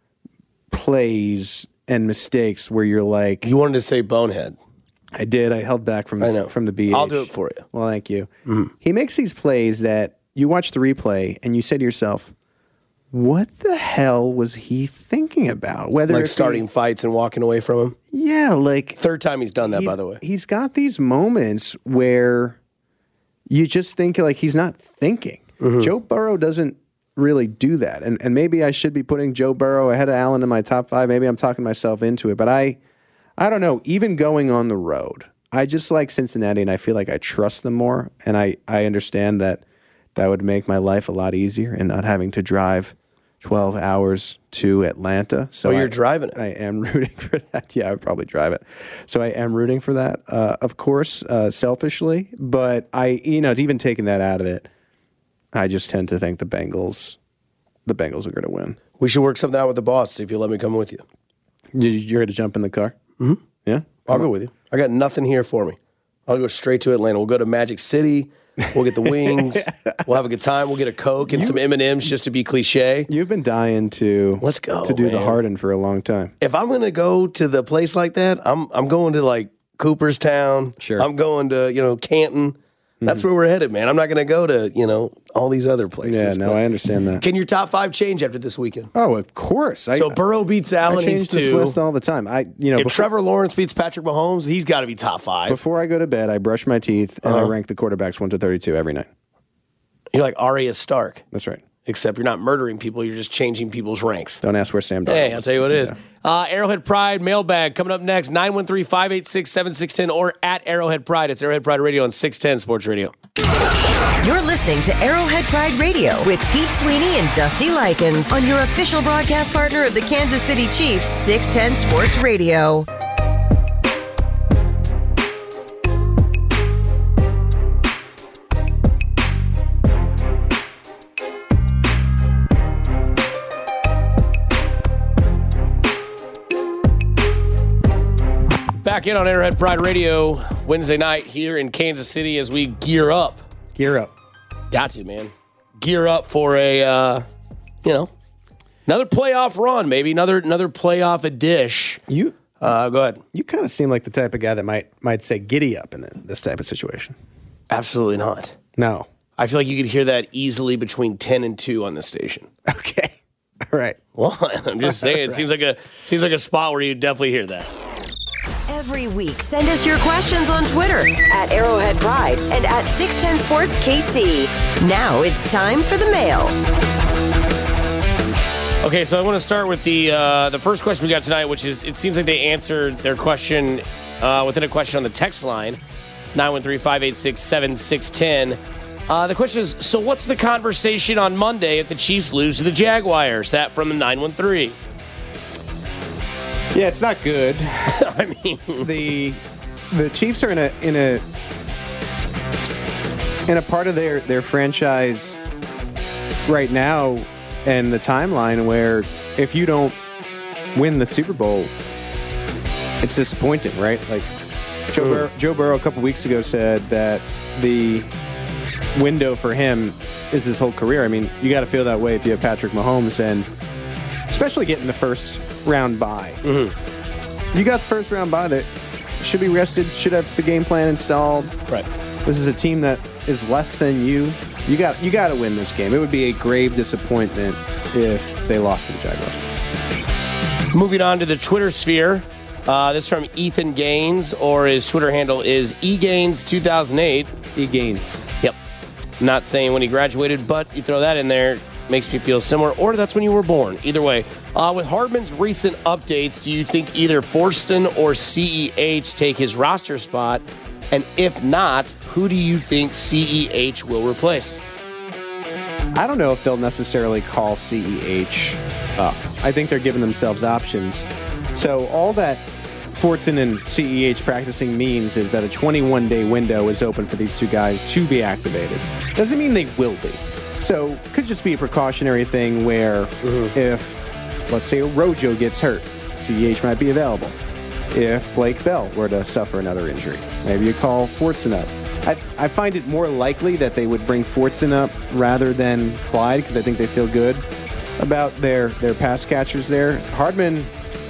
plays and mistakes where you're like... You wanted to say bonehead. I did. I held back from, I know. from the B H. I'll do it for you. Well, thank you. Mm-hmm. He makes these plays that you watch the replay and you say to yourself, what the hell was he thinking about? Whether like starting he, fights and walking away from him? Yeah, like... Third time he's done that, by the way. He's got these moments where you just think like he's not thinking. Mm-hmm. Joe Burrow doesn't really do that. And and maybe I should be putting Joe Burrow ahead of Allen in my top five. Maybe I'm talking myself into it. But I, I don't know. Even going on the road, I just like Cincinnati, and I feel like I trust them more. And I, I understand that that would make my life a lot easier and not having to drive twelve hours to Atlanta. So oh, you're I, driving it. I am rooting for that. Yeah, I would probably drive it. So I am rooting for that, uh, of course, uh, selfishly. But I, you know, even taking that out of it, I just tend to think the Bengals, the Bengals are going to win. We should work something out with the boss. See if you'll let me come with you. You're going to jump in the car? Mm-hmm. Yeah, I'll go with you. I got nothing here for me. I'll go straight to Atlanta. We'll go to Magic City. We'll get the wings. We'll have a good time. We'll get a Coke and you, some M and M's just to be cliche. You've been dying to let's go to do man. the Harden for a long time. If I'm going to go to the place like that, I'm I'm going to like Cooperstown. Sure. I'm going to you know Canton. That's mm-hmm. where we're headed, man. I'm not going to go to you know all these other places. Yeah, no, I understand that. Can your top five change after this weekend? Oh, of course. So I, Burrow beats Allen. I change this list all the time. I you know if before, Trevor Lawrence beats Patrick Mahomes, he's got to be top five. Before I go to bed, I brush my teeth and uh-huh. I rank the quarterbacks one to thirty-two every night. You're like Arya Stark. That's right. Except you're not murdering people, you're just changing people's ranks. Don't ask where Sam Darnold Hey, I'll is. tell you what it is. Yeah. Uh, Arrowhead Pride mailbag coming up next, nine one three, five eight six, seven six one zero or at Arrowhead Pride. It's Arrowhead Pride Radio on six ten Sports Radio. You're listening to Arrowhead Pride Radio with Pete Sweeney and Dusty Likens on your official broadcast partner of the Kansas City Chiefs, six ten Sports Radio. Back in on Arrowhead Pride Radio Wednesday night here in Kansas City as we gear up. Gear up. Got to, man. Gear up for a, uh, you know, another playoff run, maybe another another playoff a dish. You uh, go ahead. You kind of seem like the type of guy that might might say giddy up in this type of situation. Absolutely not. No. I feel like you could hear that easily between ten and two on this station. Okay. All right. Well, I'm just saying, right. it seems like a seems like a spot where you definitely hear that. Every week, send us your questions on Twitter at Arrowhead Pride and at six ten Sports K C. Now it's time for the mail. Okay, so I want to start with the uh, the first question we got tonight, which is it seems like they answered their question uh, within a question on the text line, nine one three, five eight six, seven six one zero. Uh, the question is, so what's the conversation on Monday if the Chiefs lose to the Jaguars? That from the nine one three. Yeah, it's not good. I mean, the the Chiefs are in a in a in a part of their, their franchise right now and the timeline where if you don't win the Super Bowl, it's disappointing, right? Like Joe, Bur- Joe Burrow a couple weeks ago said that the window for him is his whole career. I mean, you got to feel that way if you have Patrick Mahomes, and especially getting the first round bye. Mm-hmm. You got the first round bye that should be rested, should have the game plan installed. Right. This is a team that is less than you. You got you got to win this game. It would be a grave disappointment if they lost to the Jaguars. Moving on to the Twitter sphere. Uh, this is from Ethan Gaines, or his Twitter handle is egaines two thousand eight. eGaines. Yep. Not saying when he graduated, but you throw that in there, makes me feel similar, or that's when you were born. Either way. Uh, with Hardman's recent updates, do you think either Forston or C E H take his roster spot? And if not, who do you think C E H will replace? I don't know if they'll necessarily call C E H up. I think they're giving themselves options. So all that Fortson and C E H practicing means is that a twenty-one day window is open for these two guys to be activated. Doesn't mean they will be. So could just be a precautionary thing where mm-hmm. if, let's say, Rojo gets hurt, C E H might be available. If Blake Bell were to suffer another injury, maybe you call Fortson up. I, I find it more likely that they would bring Fortson up rather than Clyde because I think they feel good about their, their pass catchers there. Hardman,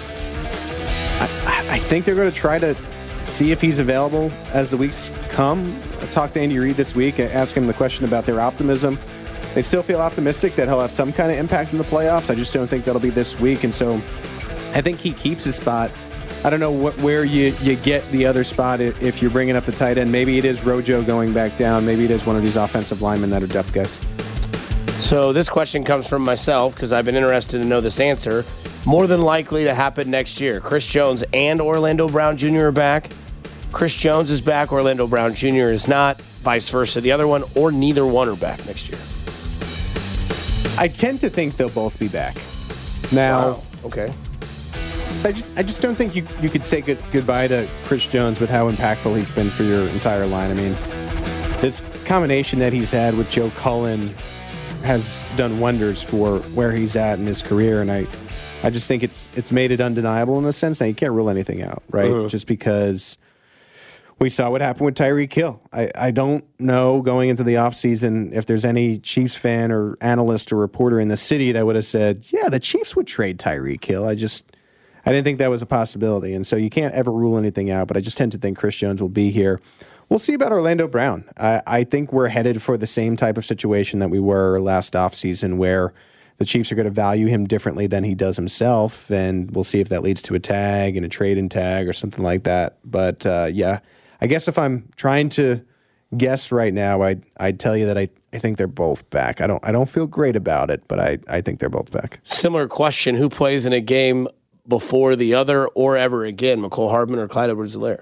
I, I think they're going to try to see if he's available as the weeks come. I talked to Andy Reid this week, asked him the question about their optimism. They still feel optimistic that he'll have some kind of impact in the playoffs. I just don't think that'll be this week, and so I think he keeps his spot. I don't know what, where you, you get the other spot if you're bringing up the tight end. Maybe it is Rojo going back down. Maybe it is one of these offensive linemen that are depth guys. So this question comes from myself because I've been interested to know this answer. More than likely to happen next year. Chris Jones and Orlando Brown Junior are back. Chris Jones is back. Orlando Brown Junior is not. Vice versa. The other one, or neither one are back next year. I tend to think they'll both be back. Now, wow. Okay. So I just I just don't think you, you could say good, goodbye to Chris Jones with how impactful he's been for your entire line. I mean, this combination that he's had with Joe Cullen has done wonders for where he's at in his career, and I, I just think it's it's made it undeniable in a sense. Now, you can't rule anything out, right? Uh-huh. Just because we saw what happened with Tyreek Hill. I, I don't know going into the offseason if there's any Chiefs fan or analyst or reporter in the city that would have said, yeah, the Chiefs would trade Tyreek Hill. I just... I didn't think that was a possibility, and so you can't ever rule anything out, but I just tend to think Chris Jones will be here. We'll see about Orlando Brown. I, I think we're headed for the same type of situation that we were last offseason where the Chiefs are going to value him differently than he does himself, and we'll see if that leads to a tag and a trade-in tag or something like that. But, uh, yeah, I guess if I'm trying to guess right now, I'd, I'd tell you that I, I think they're both back. I don't I don't feel great about it, but I, I think they're both back. Similar question, who plays in a game before the other or ever again, Mecole Hardman or Clyde Edwards-Helaire?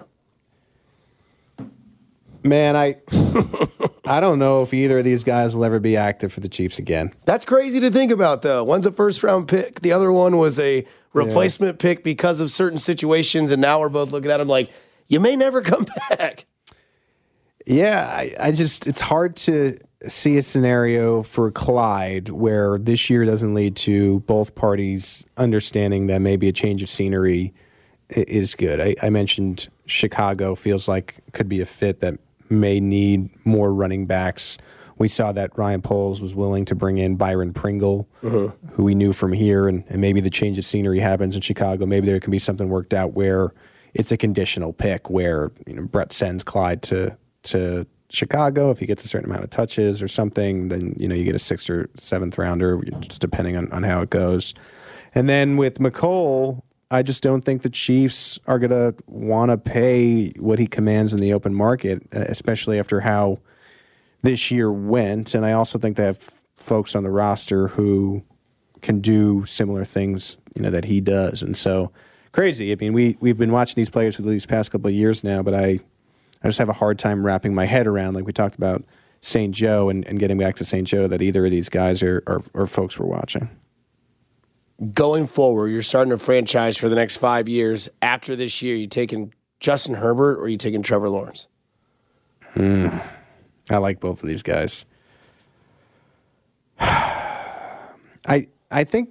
Man, I I don't know if either of these guys will ever be active for the Chiefs again. That's crazy to think about, though. One's a first-round pick. The other one was a replacement yeah. pick because of certain situations, and now we're both looking at him like, you may never come back. Yeah, I, I just, it's hard to see a scenario for Clyde where this year doesn't lead to both parties understanding that maybe a change of scenery is good. I, I mentioned Chicago feels like could be a fit that may need more running backs. We saw that Ryan Poles was willing to bring in Byron Pringle, uh-huh. who we knew from here, and, and maybe the change of scenery happens in Chicago. Maybe there can be something worked out where it's a conditional pick where, you know, Brett sends Clyde to to Chicago. If he gets a certain amount of touches or something, then, you know, you get a sixth or seventh rounder, just depending on, on how it goes. And then with Mecole, I just don't think the Chiefs are going to want to pay what he commands in the open market, especially after how this year went. And I also think they have folks on the roster who can do similar things, you know, that he does. And so crazy. I mean, we, we've been watching these players for these past couple of years now, but I, I just have a hard time wrapping my head around, like we talked about Saint Joe and, and getting back to Saint Joe, that either of these guys are, are, are folks we're watching. Going forward, you're starting a franchise for the next five years. After this year, you taking Justin Herbert or you taking Trevor Lawrence? Mm, I like both of these guys. I I think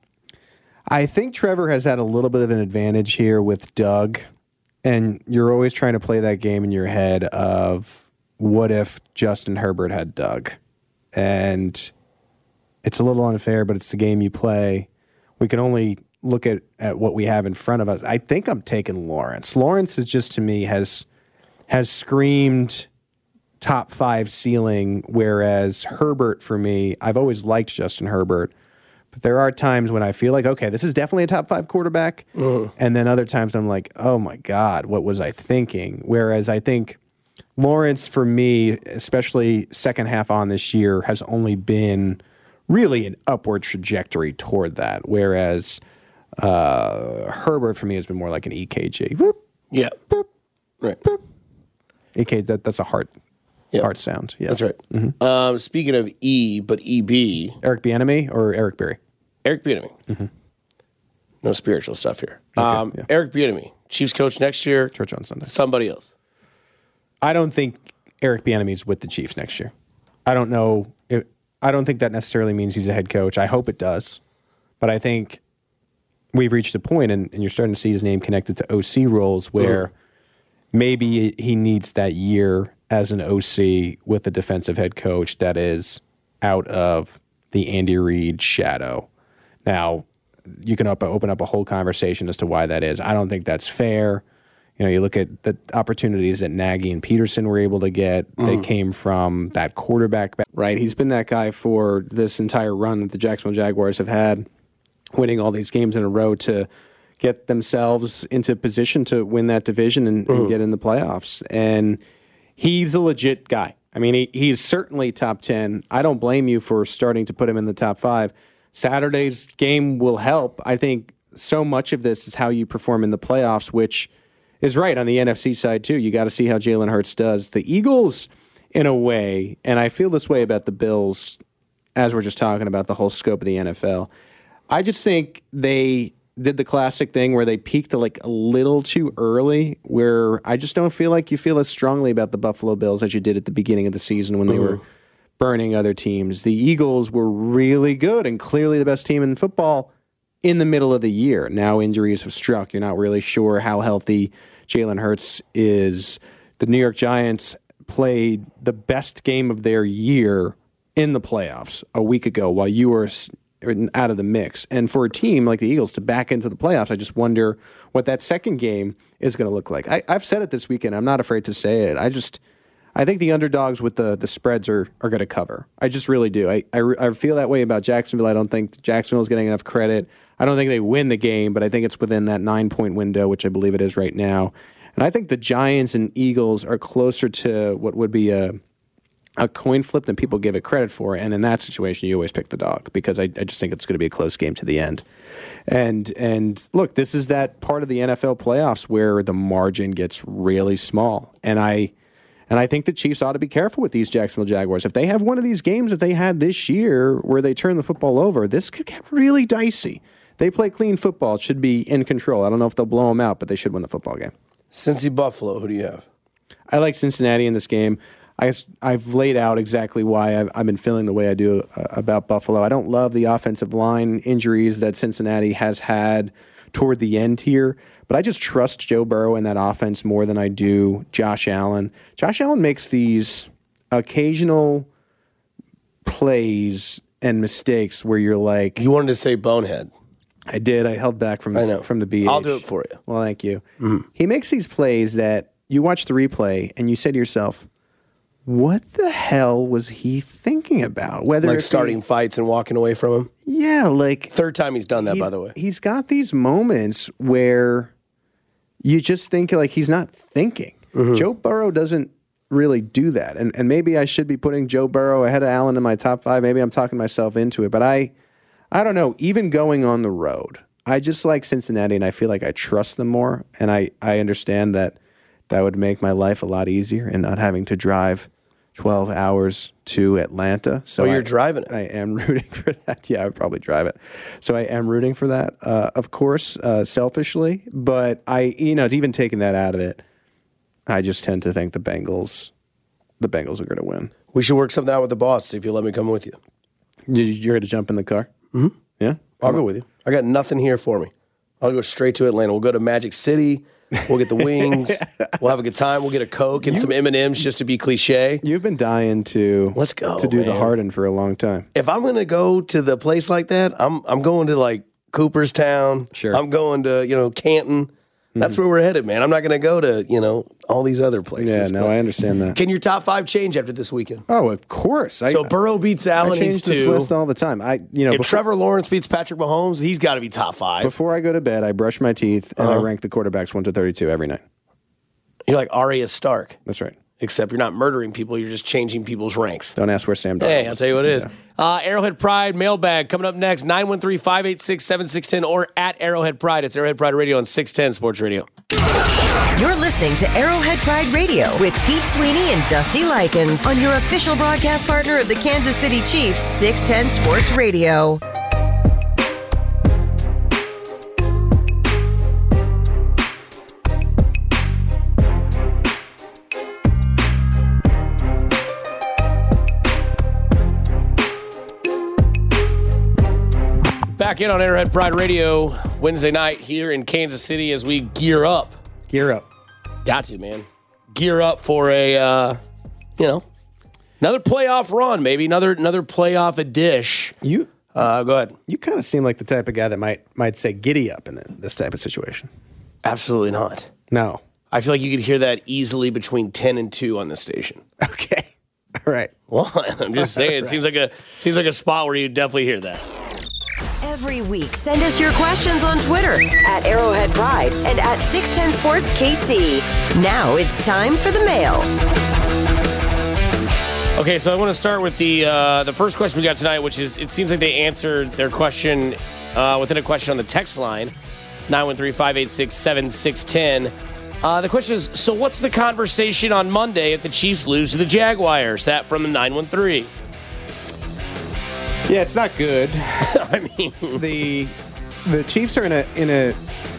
I think Trevor has had a little bit of an advantage here with Doug, and you're always trying to play that game in your head of what if Justin Herbert had Doug, and it's a little unfair, but it's the game you play. We can only look at, at what we have in front of us. I think I'm taking Lawrence. Lawrence is just, to me, has has screamed top five ceiling, whereas Herbert, for me, I've always liked Justin Herbert, but there are times when I feel like, okay, this is definitely a top five quarterback, mm. and then other times I'm like, oh my God, what was I thinking? Whereas I think Lawrence, for me, especially second half on this year, has only been really an upward trajectory toward that, whereas uh, Herbert, for me, has been more like an E K G. Whoop, yeah. Boop, right. Boop. E K G, that, that's a heart. Yep. Heart sound. Yeah. That's right. Mm-hmm. Um, speaking of E, but E B. Eric Bieniemy or Eric Berry? Eric Bieniemy. Mm-hmm. No spiritual stuff here. Okay, um, yeah. Eric Bieniemy, Chiefs coach next year. Church on Sunday. Somebody else. I don't think Eric Bieniemy's with the Chiefs next year. I don't know. If, I don't think that necessarily means he's a head coach. I hope it does. But I think we've reached a point, and, and you're starting to see his name connected to O C roles where mm. maybe he needs that year as an O C with a defensive head coach that is out of the Andy Reid shadow. Now, you can up, open up a whole conversation as to why that is. I don't think that's fair. You know, you look at the opportunities that Nagy and Peterson were able to get. Mm. They came from that quarterback, right? He's been that guy for this entire run that the Jacksonville Jaguars have had, winning all these games in a row to get themselves into position to win that division and, mm. and get in the playoffs. And he's a legit guy. I mean, he, he's certainly top ten. I don't blame you for starting to put him in the top five. Saturday's game will help. I think so much of this is how you perform in the playoffs, which is right on the N F C side, too. You got to see how Jalen Hurts does. The Eagles, in a way, and I feel this way about the Bills as we're just talking about the whole scope of the N F L, I just think they did the classic thing where they peaked like a little too early, where I just don't feel like you feel as strongly about the Buffalo Bills as you did at the beginning of the season when they mm. were burning other teams. The Eagles were really good and clearly the best team in football in the middle of the year. Now injuries have struck. You're not really sure how healthy Jalen Hurts is. The New York Giants played the best game of their year in the playoffs a week ago while you were out of the mix. And for a team like the Eagles to back into the playoffs, I just wonder what that second game is going to look like. I, I've said it this weekend. I'm not afraid to say it. I just, I think the underdogs with the, the spreads are, are going to cover. I just really do. I, I, I feel that way about Jacksonville. I don't think Jacksonville is getting enough credit. I don't think they win the game, but I think it's within that nine-point window, which I believe it is right now. And I think the Giants and Eagles are closer to what would be a a coin flip than people give it credit for. And in that situation, you always pick the dog because I, I just think it's going to be a close game to the end. And and look, this is that part of the N F L playoffs where the margin gets really small. And I and I think the Chiefs ought to be careful with these Jacksonville Jaguars. If they have one of these games that they had this year where they turn the football over, this could get really dicey. They play clean football. It should be in control. I don't know if they'll blow them out, but they should win the football game. Cincy Buffalo, who do you have? I like Cincinnati in this game. I've, I've laid out exactly why I've, I've been feeling the way I do uh, about Buffalo. I don't love the offensive line injuries that Cincinnati has had toward the end here, but I just trust Joe Burrow in that offense more than I do Josh Allen. Josh Allen makes these occasional plays and mistakes where you're like... You wanted to say bonehead. I did. I held back from, I know. from the B H. I'll do it for you. Well, thank you. Mm-hmm. He makes these plays that you watch the replay and you say to yourself, what the hell was he thinking about? Whether like starting he, fights and walking away from him? Yeah, like... Third time he's done that, by the way. He's got these moments where you just think like he's not thinking. Mm-hmm. Joe Burrow doesn't really do that. And and maybe I should be putting Joe Burrow ahead of Allen in my top five. Maybe I'm talking myself into it. But I, I don't know. Even going on the road, I just like Cincinnati, and I feel like I trust them more. And I, I understand that that would make my life a lot easier and not having to drive twelve hours to Atlanta. So oh, you're I, driving it. I am rooting for that. Yeah, I would probably drive it. So I am rooting for that, uh, of course, uh, selfishly. But I, you know, even taking that out of it, I just tend to think the Bengals, the Bengals are going to win. We should work something out with the boss. See if you'll let me come with you. You're going to jump in the car? Mm-hmm. Yeah, I'll go with you. I got nothing here for me. I'll go straight to Atlanta. We'll go to Magic City. We'll get the wings. We'll have a good time. We'll get a Coke and you, some M and M's just to be cliche. You've been dying to let's go to do man. the Harden for a long time. If I'm going to go to the place like that, I'm I'm going to like Cooperstown. Sure. I'm going to you know Canton. That's mm-hmm. where we're headed, man. I'm not going to go to, you know, all these other places. Yeah, no, I understand that. Can your top five change after this weekend? Oh, of course. So I, Burrow beats Allen. I change this list all the time. I, you know, if before, Trevor Lawrence beats Patrick Mahomes, he's got to be top five. Before I go to bed, I brush my teeth and uh-huh. I rank the quarterbacks one to thirty-two every night. You're like Arya Stark. That's right. Except you're not murdering people, you're just changing people's ranks. Don't ask where Sam Darnold Hey, I'll tell you what it is. Yeah. Uh, Arrowhead Pride mailbag coming up next, nine one three, five eight six, seven six one zero or at Arrowhead Pride. It's Arrowhead Pride Radio on six ten Sports Radio. You're listening to Arrowhead Pride Radio with Pete Sweeney and Dusty Likens on your official broadcast partner of the Kansas City Chiefs, six ten Sports Radio. Back in on Arrowhead Pride Radio Wednesday night here in Kansas City as we gear up. Gear up. Got to, man. Gear up for a, uh, you know, another playoff run, maybe another another playoff a dish. You uh, go ahead. You kind of seem like the type of guy that might might say giddy up in the, this type of situation. Absolutely not. No. I feel like you could hear that easily between ten and two on this station. Okay. All right. Well, I'm just saying, it right. seems like a seems like a spot where you definitely hear that. Every week, send us your questions on Twitter at Arrowhead Pride and at six ten Sports K C. Now it's time for the mail. Okay, so I want to start with the uh, the first question we got tonight, which is it seems like they answered their question uh, within a question on the text line, nine one three, five eight six, seven six one zero. Uh, the question is, so what's the conversation on Monday if the Chiefs lose to the Jaguars? That from the nine one three. Yeah, it's not good. I mean, the the Chiefs are in a in a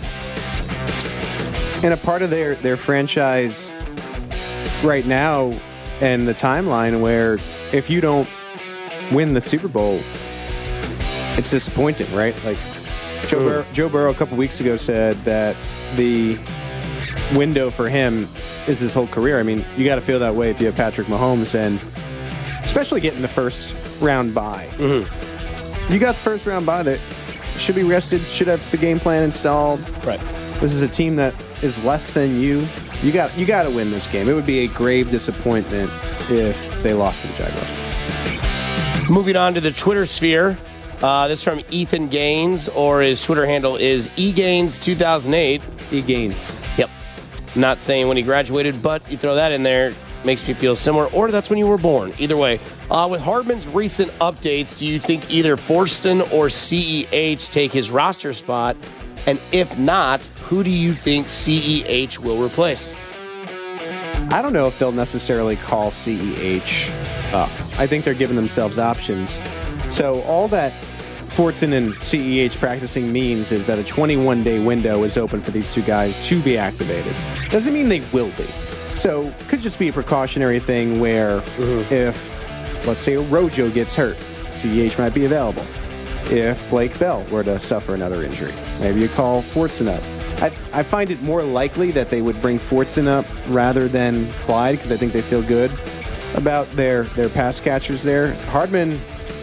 in a part of their, their franchise right now and the timeline where if you don't win the Super Bowl, it's disappointing, right? Like Joe Burrow, Joe Burrow a couple weeks ago said that the window for him is his whole career. I mean, you got to feel that way if you have Patrick Mahomes and especially getting the first round bye. Mm-hmm. You got the first round bye that should be rested, should have the game plan installed. Right. This is a team that is less than you. You got you got to win this game. It would be a grave disappointment if they lost to the Jaguars. Moving on to the Twitter sphere. Uh, this is from Ethan Gaines, or his Twitter handle is eGaines two thousand eight. eGaines. Yep. Not saying when he graduated, but you throw that in there. Makes me feel similar, or that's when you were born. Either way. Uh, with Hardman's recent updates, do you think either Forston or C E H take his roster spot? And if not, who do you think C E H will replace? I don't know if they'll necessarily call C E H up. I think they're giving themselves options. So all that Fortson and C E H practicing means is that a twenty-one day window is open for these two guys to be activated. Doesn't mean they will be. So could just be a precautionary thing where mm-hmm. if, let's say, Rojo gets hurt, C E H might be available. If Blake Bell were to suffer another injury, maybe you call Fortson up. I, I find it more likely that they would bring Fortson up rather than Clyde because I think they feel good about their, their pass catchers there. Hardman,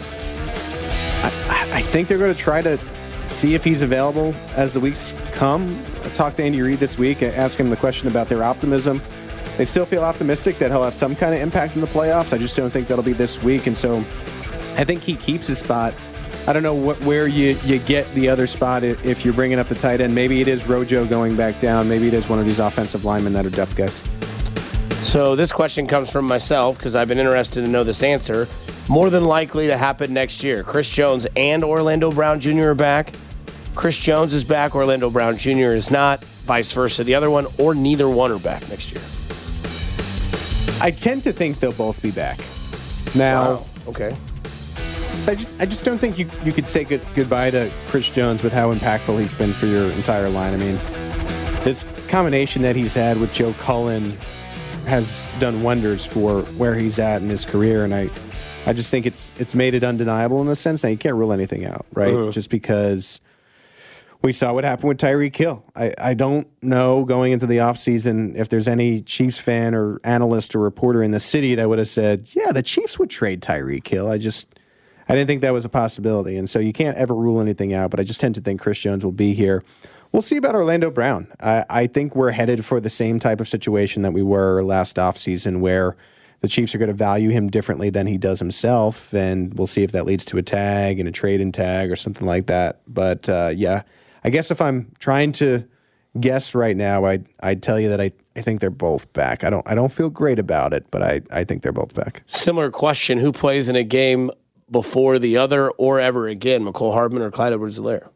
I, I think they're going to try to see if he's available as the weeks come. I talked to Andy Reid this week, asked him the question about their optimism. They still feel optimistic that he'll have some kind of impact in the playoffs. I just don't think that'll be this week, and so I think he keeps his spot. I don't know what, where you, you get the other spot if you're bringing up the tight end. Maybe it is Rojo going back down. Maybe it is one of these offensive linemen that are depth guys. So this question comes from myself because I've been interested to know this answer. More than likely to happen next year. Chris Jones and Orlando Brown Junior are back. Chris Jones is back. Orlando Brown Junior is not. Vice versa. The other one or neither one are back next year. I tend to think they'll both be back. Now, wow. Okay. So I just I just don't think you, you could say good, goodbye to Chris Jones with how impactful he's been for your entire line. I mean, this combination that he's had with Joe Cullen has done wonders for where he's at in his career, and I I just think it's it's made it undeniable in a sense. Now, you can't rule anything out, right? Uh-huh. Just because we saw what happened with Tyreek Hill. I, I don't know going into the offseason if there's any Chiefs fan or analyst or reporter in the city that would have said, yeah, the Chiefs would trade Tyreek Hill. I just I didn't think that was a possibility. And so you can't ever rule anything out, but I just tend to think Chris Jones will be here. We'll see about Orlando Brown. I, I think we're headed for the same type of situation that we were last offseason where the Chiefs are going to value him differently than he does himself, and we'll see if that leads to a tag and a trade-in tag or something like that. But, uh, yeah, I guess if I'm trying to guess right now, I'd, I'd tell you that I, I think they're both back. I don't I don't feel great about it, but I, I think they're both back. Similar question, who plays in a game before the other or ever again, Mecole Hardman or Clyde Edwards-Helaire?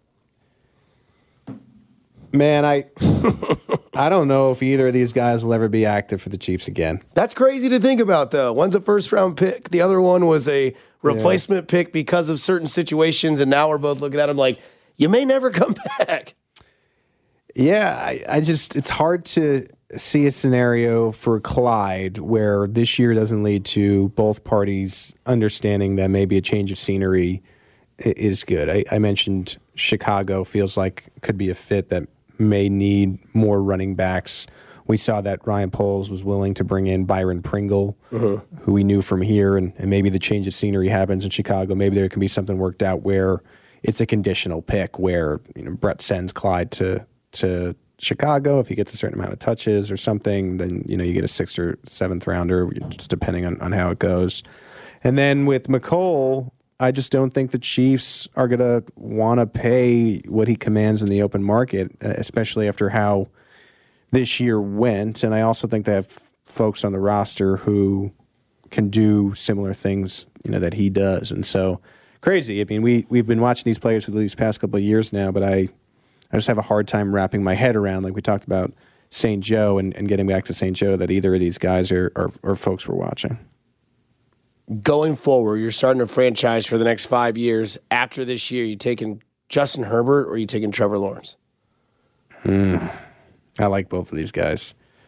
Man, I I don't know if either of these guys will ever be active for the Chiefs again. That's crazy to think about, though. One's a first-round pick. The other one was a replacement yeah. pick because of certain situations, and now we're both looking at him like, you may never come back. Yeah, I, I just, it's hard to see a scenario for Clyde where this year doesn't lead to both parties understanding that maybe a change of scenery is good. I, I mentioned Chicago feels like could be a fit that may need more running backs. We saw that Ryan Poles was willing to bring in Byron Pringle, uh-huh. who we knew from here, and, and maybe the change of scenery happens in Chicago. Maybe there can be something worked out where it's a conditional pick where, you know, Brett sends Clyde to to Chicago. If he gets a certain amount of touches or something, then, you know, you get a sixth or seventh rounder, just depending on, on how it goes. And then with Mecole, I just don't think the Chiefs are going to want to pay what he commands in the open market, especially after how this year went. And I also think they have folks on the roster who can do similar things, you know, that he does. And so crazy. I mean, we, we've been watching these players for these past couple of years now, but I, I just have a hard time wrapping my head around, like we talked about Saint Joe and, and getting back to Saint Joe, that either of these guys are, are, are folks we're watching. Going forward, you're starting a franchise for the next five years. After this year, you taking Justin Herbert or you taking Trevor Lawrence? Mm, I like both of these guys.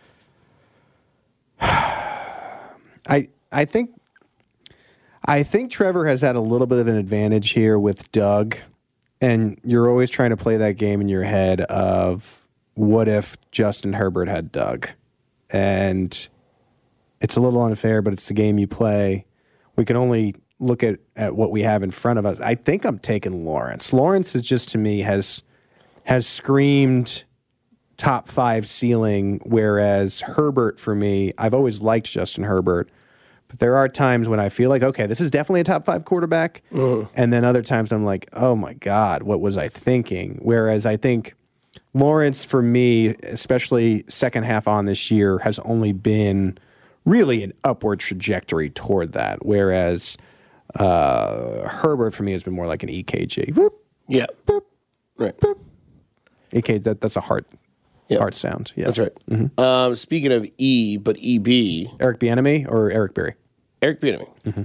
I I think I think Trevor has had a little bit of an advantage here with Doug, and you're always trying to play that game in your head of what if Justin Herbert had Doug, and it's a little unfair, but it's the game you play. We can only look at, at what we have in front of us. I think I'm taking Lawrence. Lawrence is just, to me, has has screamed top five ceiling, whereas Herbert, for me, I've always liked Justin Herbert, but there are times when I feel like, okay, this is definitely a top five quarterback, uh-huh. and then other times I'm like, oh my God, what was I thinking? Whereas I think Lawrence, for me, especially second half on this year, has only been really an upward trajectory toward that, whereas uh, Herbert for me has been more like an E K G. Whoop, yeah, boop, right. Boop. E K G, that, that's a heart, yep. heart sound. Yeah, that's right. Mm-hmm. Um, speaking of E, but E B, Eric Bieniemy or Eric Berry? Eric Bieniemy. Mm-hmm.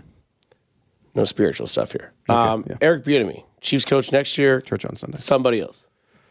No spiritual stuff here. Okay, um, yeah. Eric Bieniemy, Chiefs coach next year. Church on Sunday. Somebody else.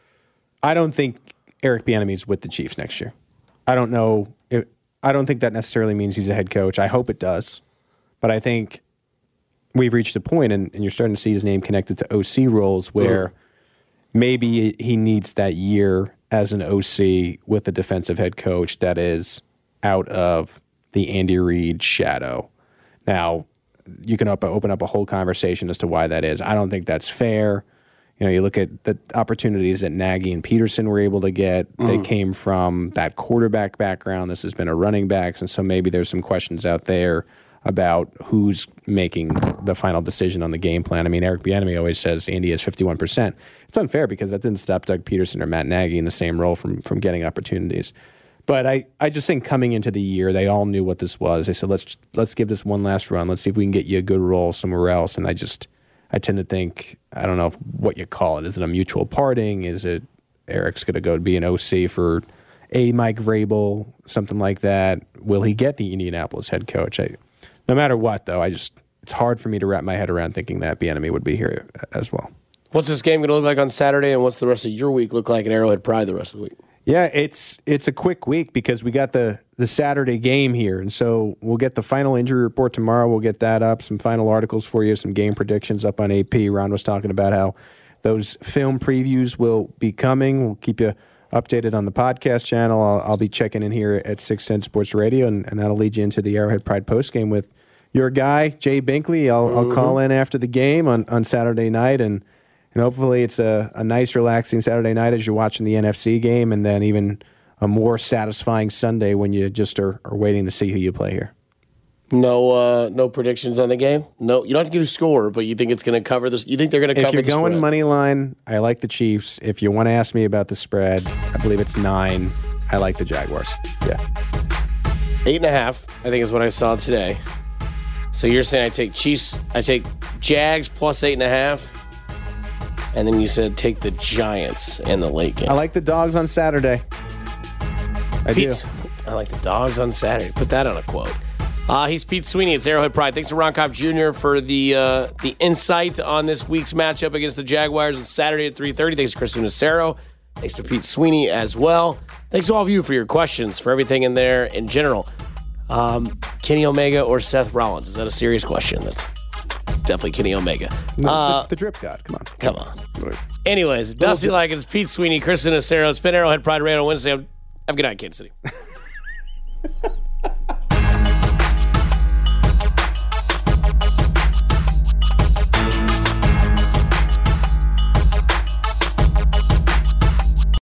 I don't think Eric Bieniemy's with the Chiefs next year. I don't know. If, I don't think that necessarily means he's a head coach. I hope it does. But I think we've reached a point, and, and you're starting to see his name connected to O C roles where mm. maybe he needs that year as an O C with a defensive head coach that is out of the Andy Reid shadow. Now, you can op- open up a whole conversation as to why that is. I don't think that's fair. You know, you look at the opportunities that Nagy and Peterson were able to get. Mm. They came from that quarterback background. This has been a running backs, and so maybe there's some questions out there about who's making the final decision on the game plan. I mean, Eric Bieniemy always says Andy has fifty-one percent. It's unfair because that didn't stop Doug Peterson or Matt Nagy in the same role from from getting opportunities. But I, I just think coming into the year, they all knew what this was. They said, let's let's give this one last run. Let's see if we can get you a good role somewhere else. And I just I tend to think, I don't know if, what you call it. Is it a mutual parting? Is it Eric's going to go be an O C for a Mike Vrabel, something like that? Will he get the Indianapolis head coach? I, no matter what, though, I just it's hard for me to wrap my head around thinking that Bieniemy would be here as well. What's this game going to look like on Saturday, and what's the rest of your week look like at Arrowhead Pride the rest of the week? Yeah, it's it's a quick week because we got the, the Saturday game here. And so we'll get the final injury report tomorrow. We'll get that up, some final articles for you, some game predictions up on A P. Ron was talking about how those film previews will be coming. We'll keep you updated on the podcast channel. I'll, I'll be checking in here at six ten Sports Radio, and, and that'll lead you into the Arrowhead Pride postgame with your guy, Jay Binkley. I'll, mm-hmm. I'll call in after the game on, on Saturday night, and And hopefully it's a, a nice, relaxing Saturday night as you're watching the N F C game, and then even a more satisfying Sunday when you just are, are waiting to see who you play here. No uh, no predictions on the game? No, you don't have to give a score, but you think it's going to cover this? You think they're going to cover the spread? If you're going spread? money line, I like the Chiefs. If you want to ask me about the spread, I believe it's nine. I like the Jaguars. Yeah. Eight and a half, I think is what I saw today. So you're saying I take Chiefs, I take Jags plus eight and a half. And then you said take the Giants in the late game. I like the dogs on Saturday. I Pete, do. I like the dogs on Saturday. Put that on a quote. Uh, he's Pete Sweeney. It's Arrowhead Pride. Thanks to Ron Kopp Junior for the uh, the insight on this week's matchup against the Jaguars on Saturday at three thirty. Thanks to Chris Unicero. Thanks to Pete Sweeney as well. Thanks to all of you for your questions, for everything in there in general. Um, Kenny Omega or Seth Rollins? Is that a serious question? That's definitely Kenny Omega. No, uh, the, the drip god. Come on. Come on. Anyways, Dusty Likens, Pete Sweeney, Chris Unicero. It's been Arrowhead Pride Radio on Wednesday. Have a good night, Kansas City.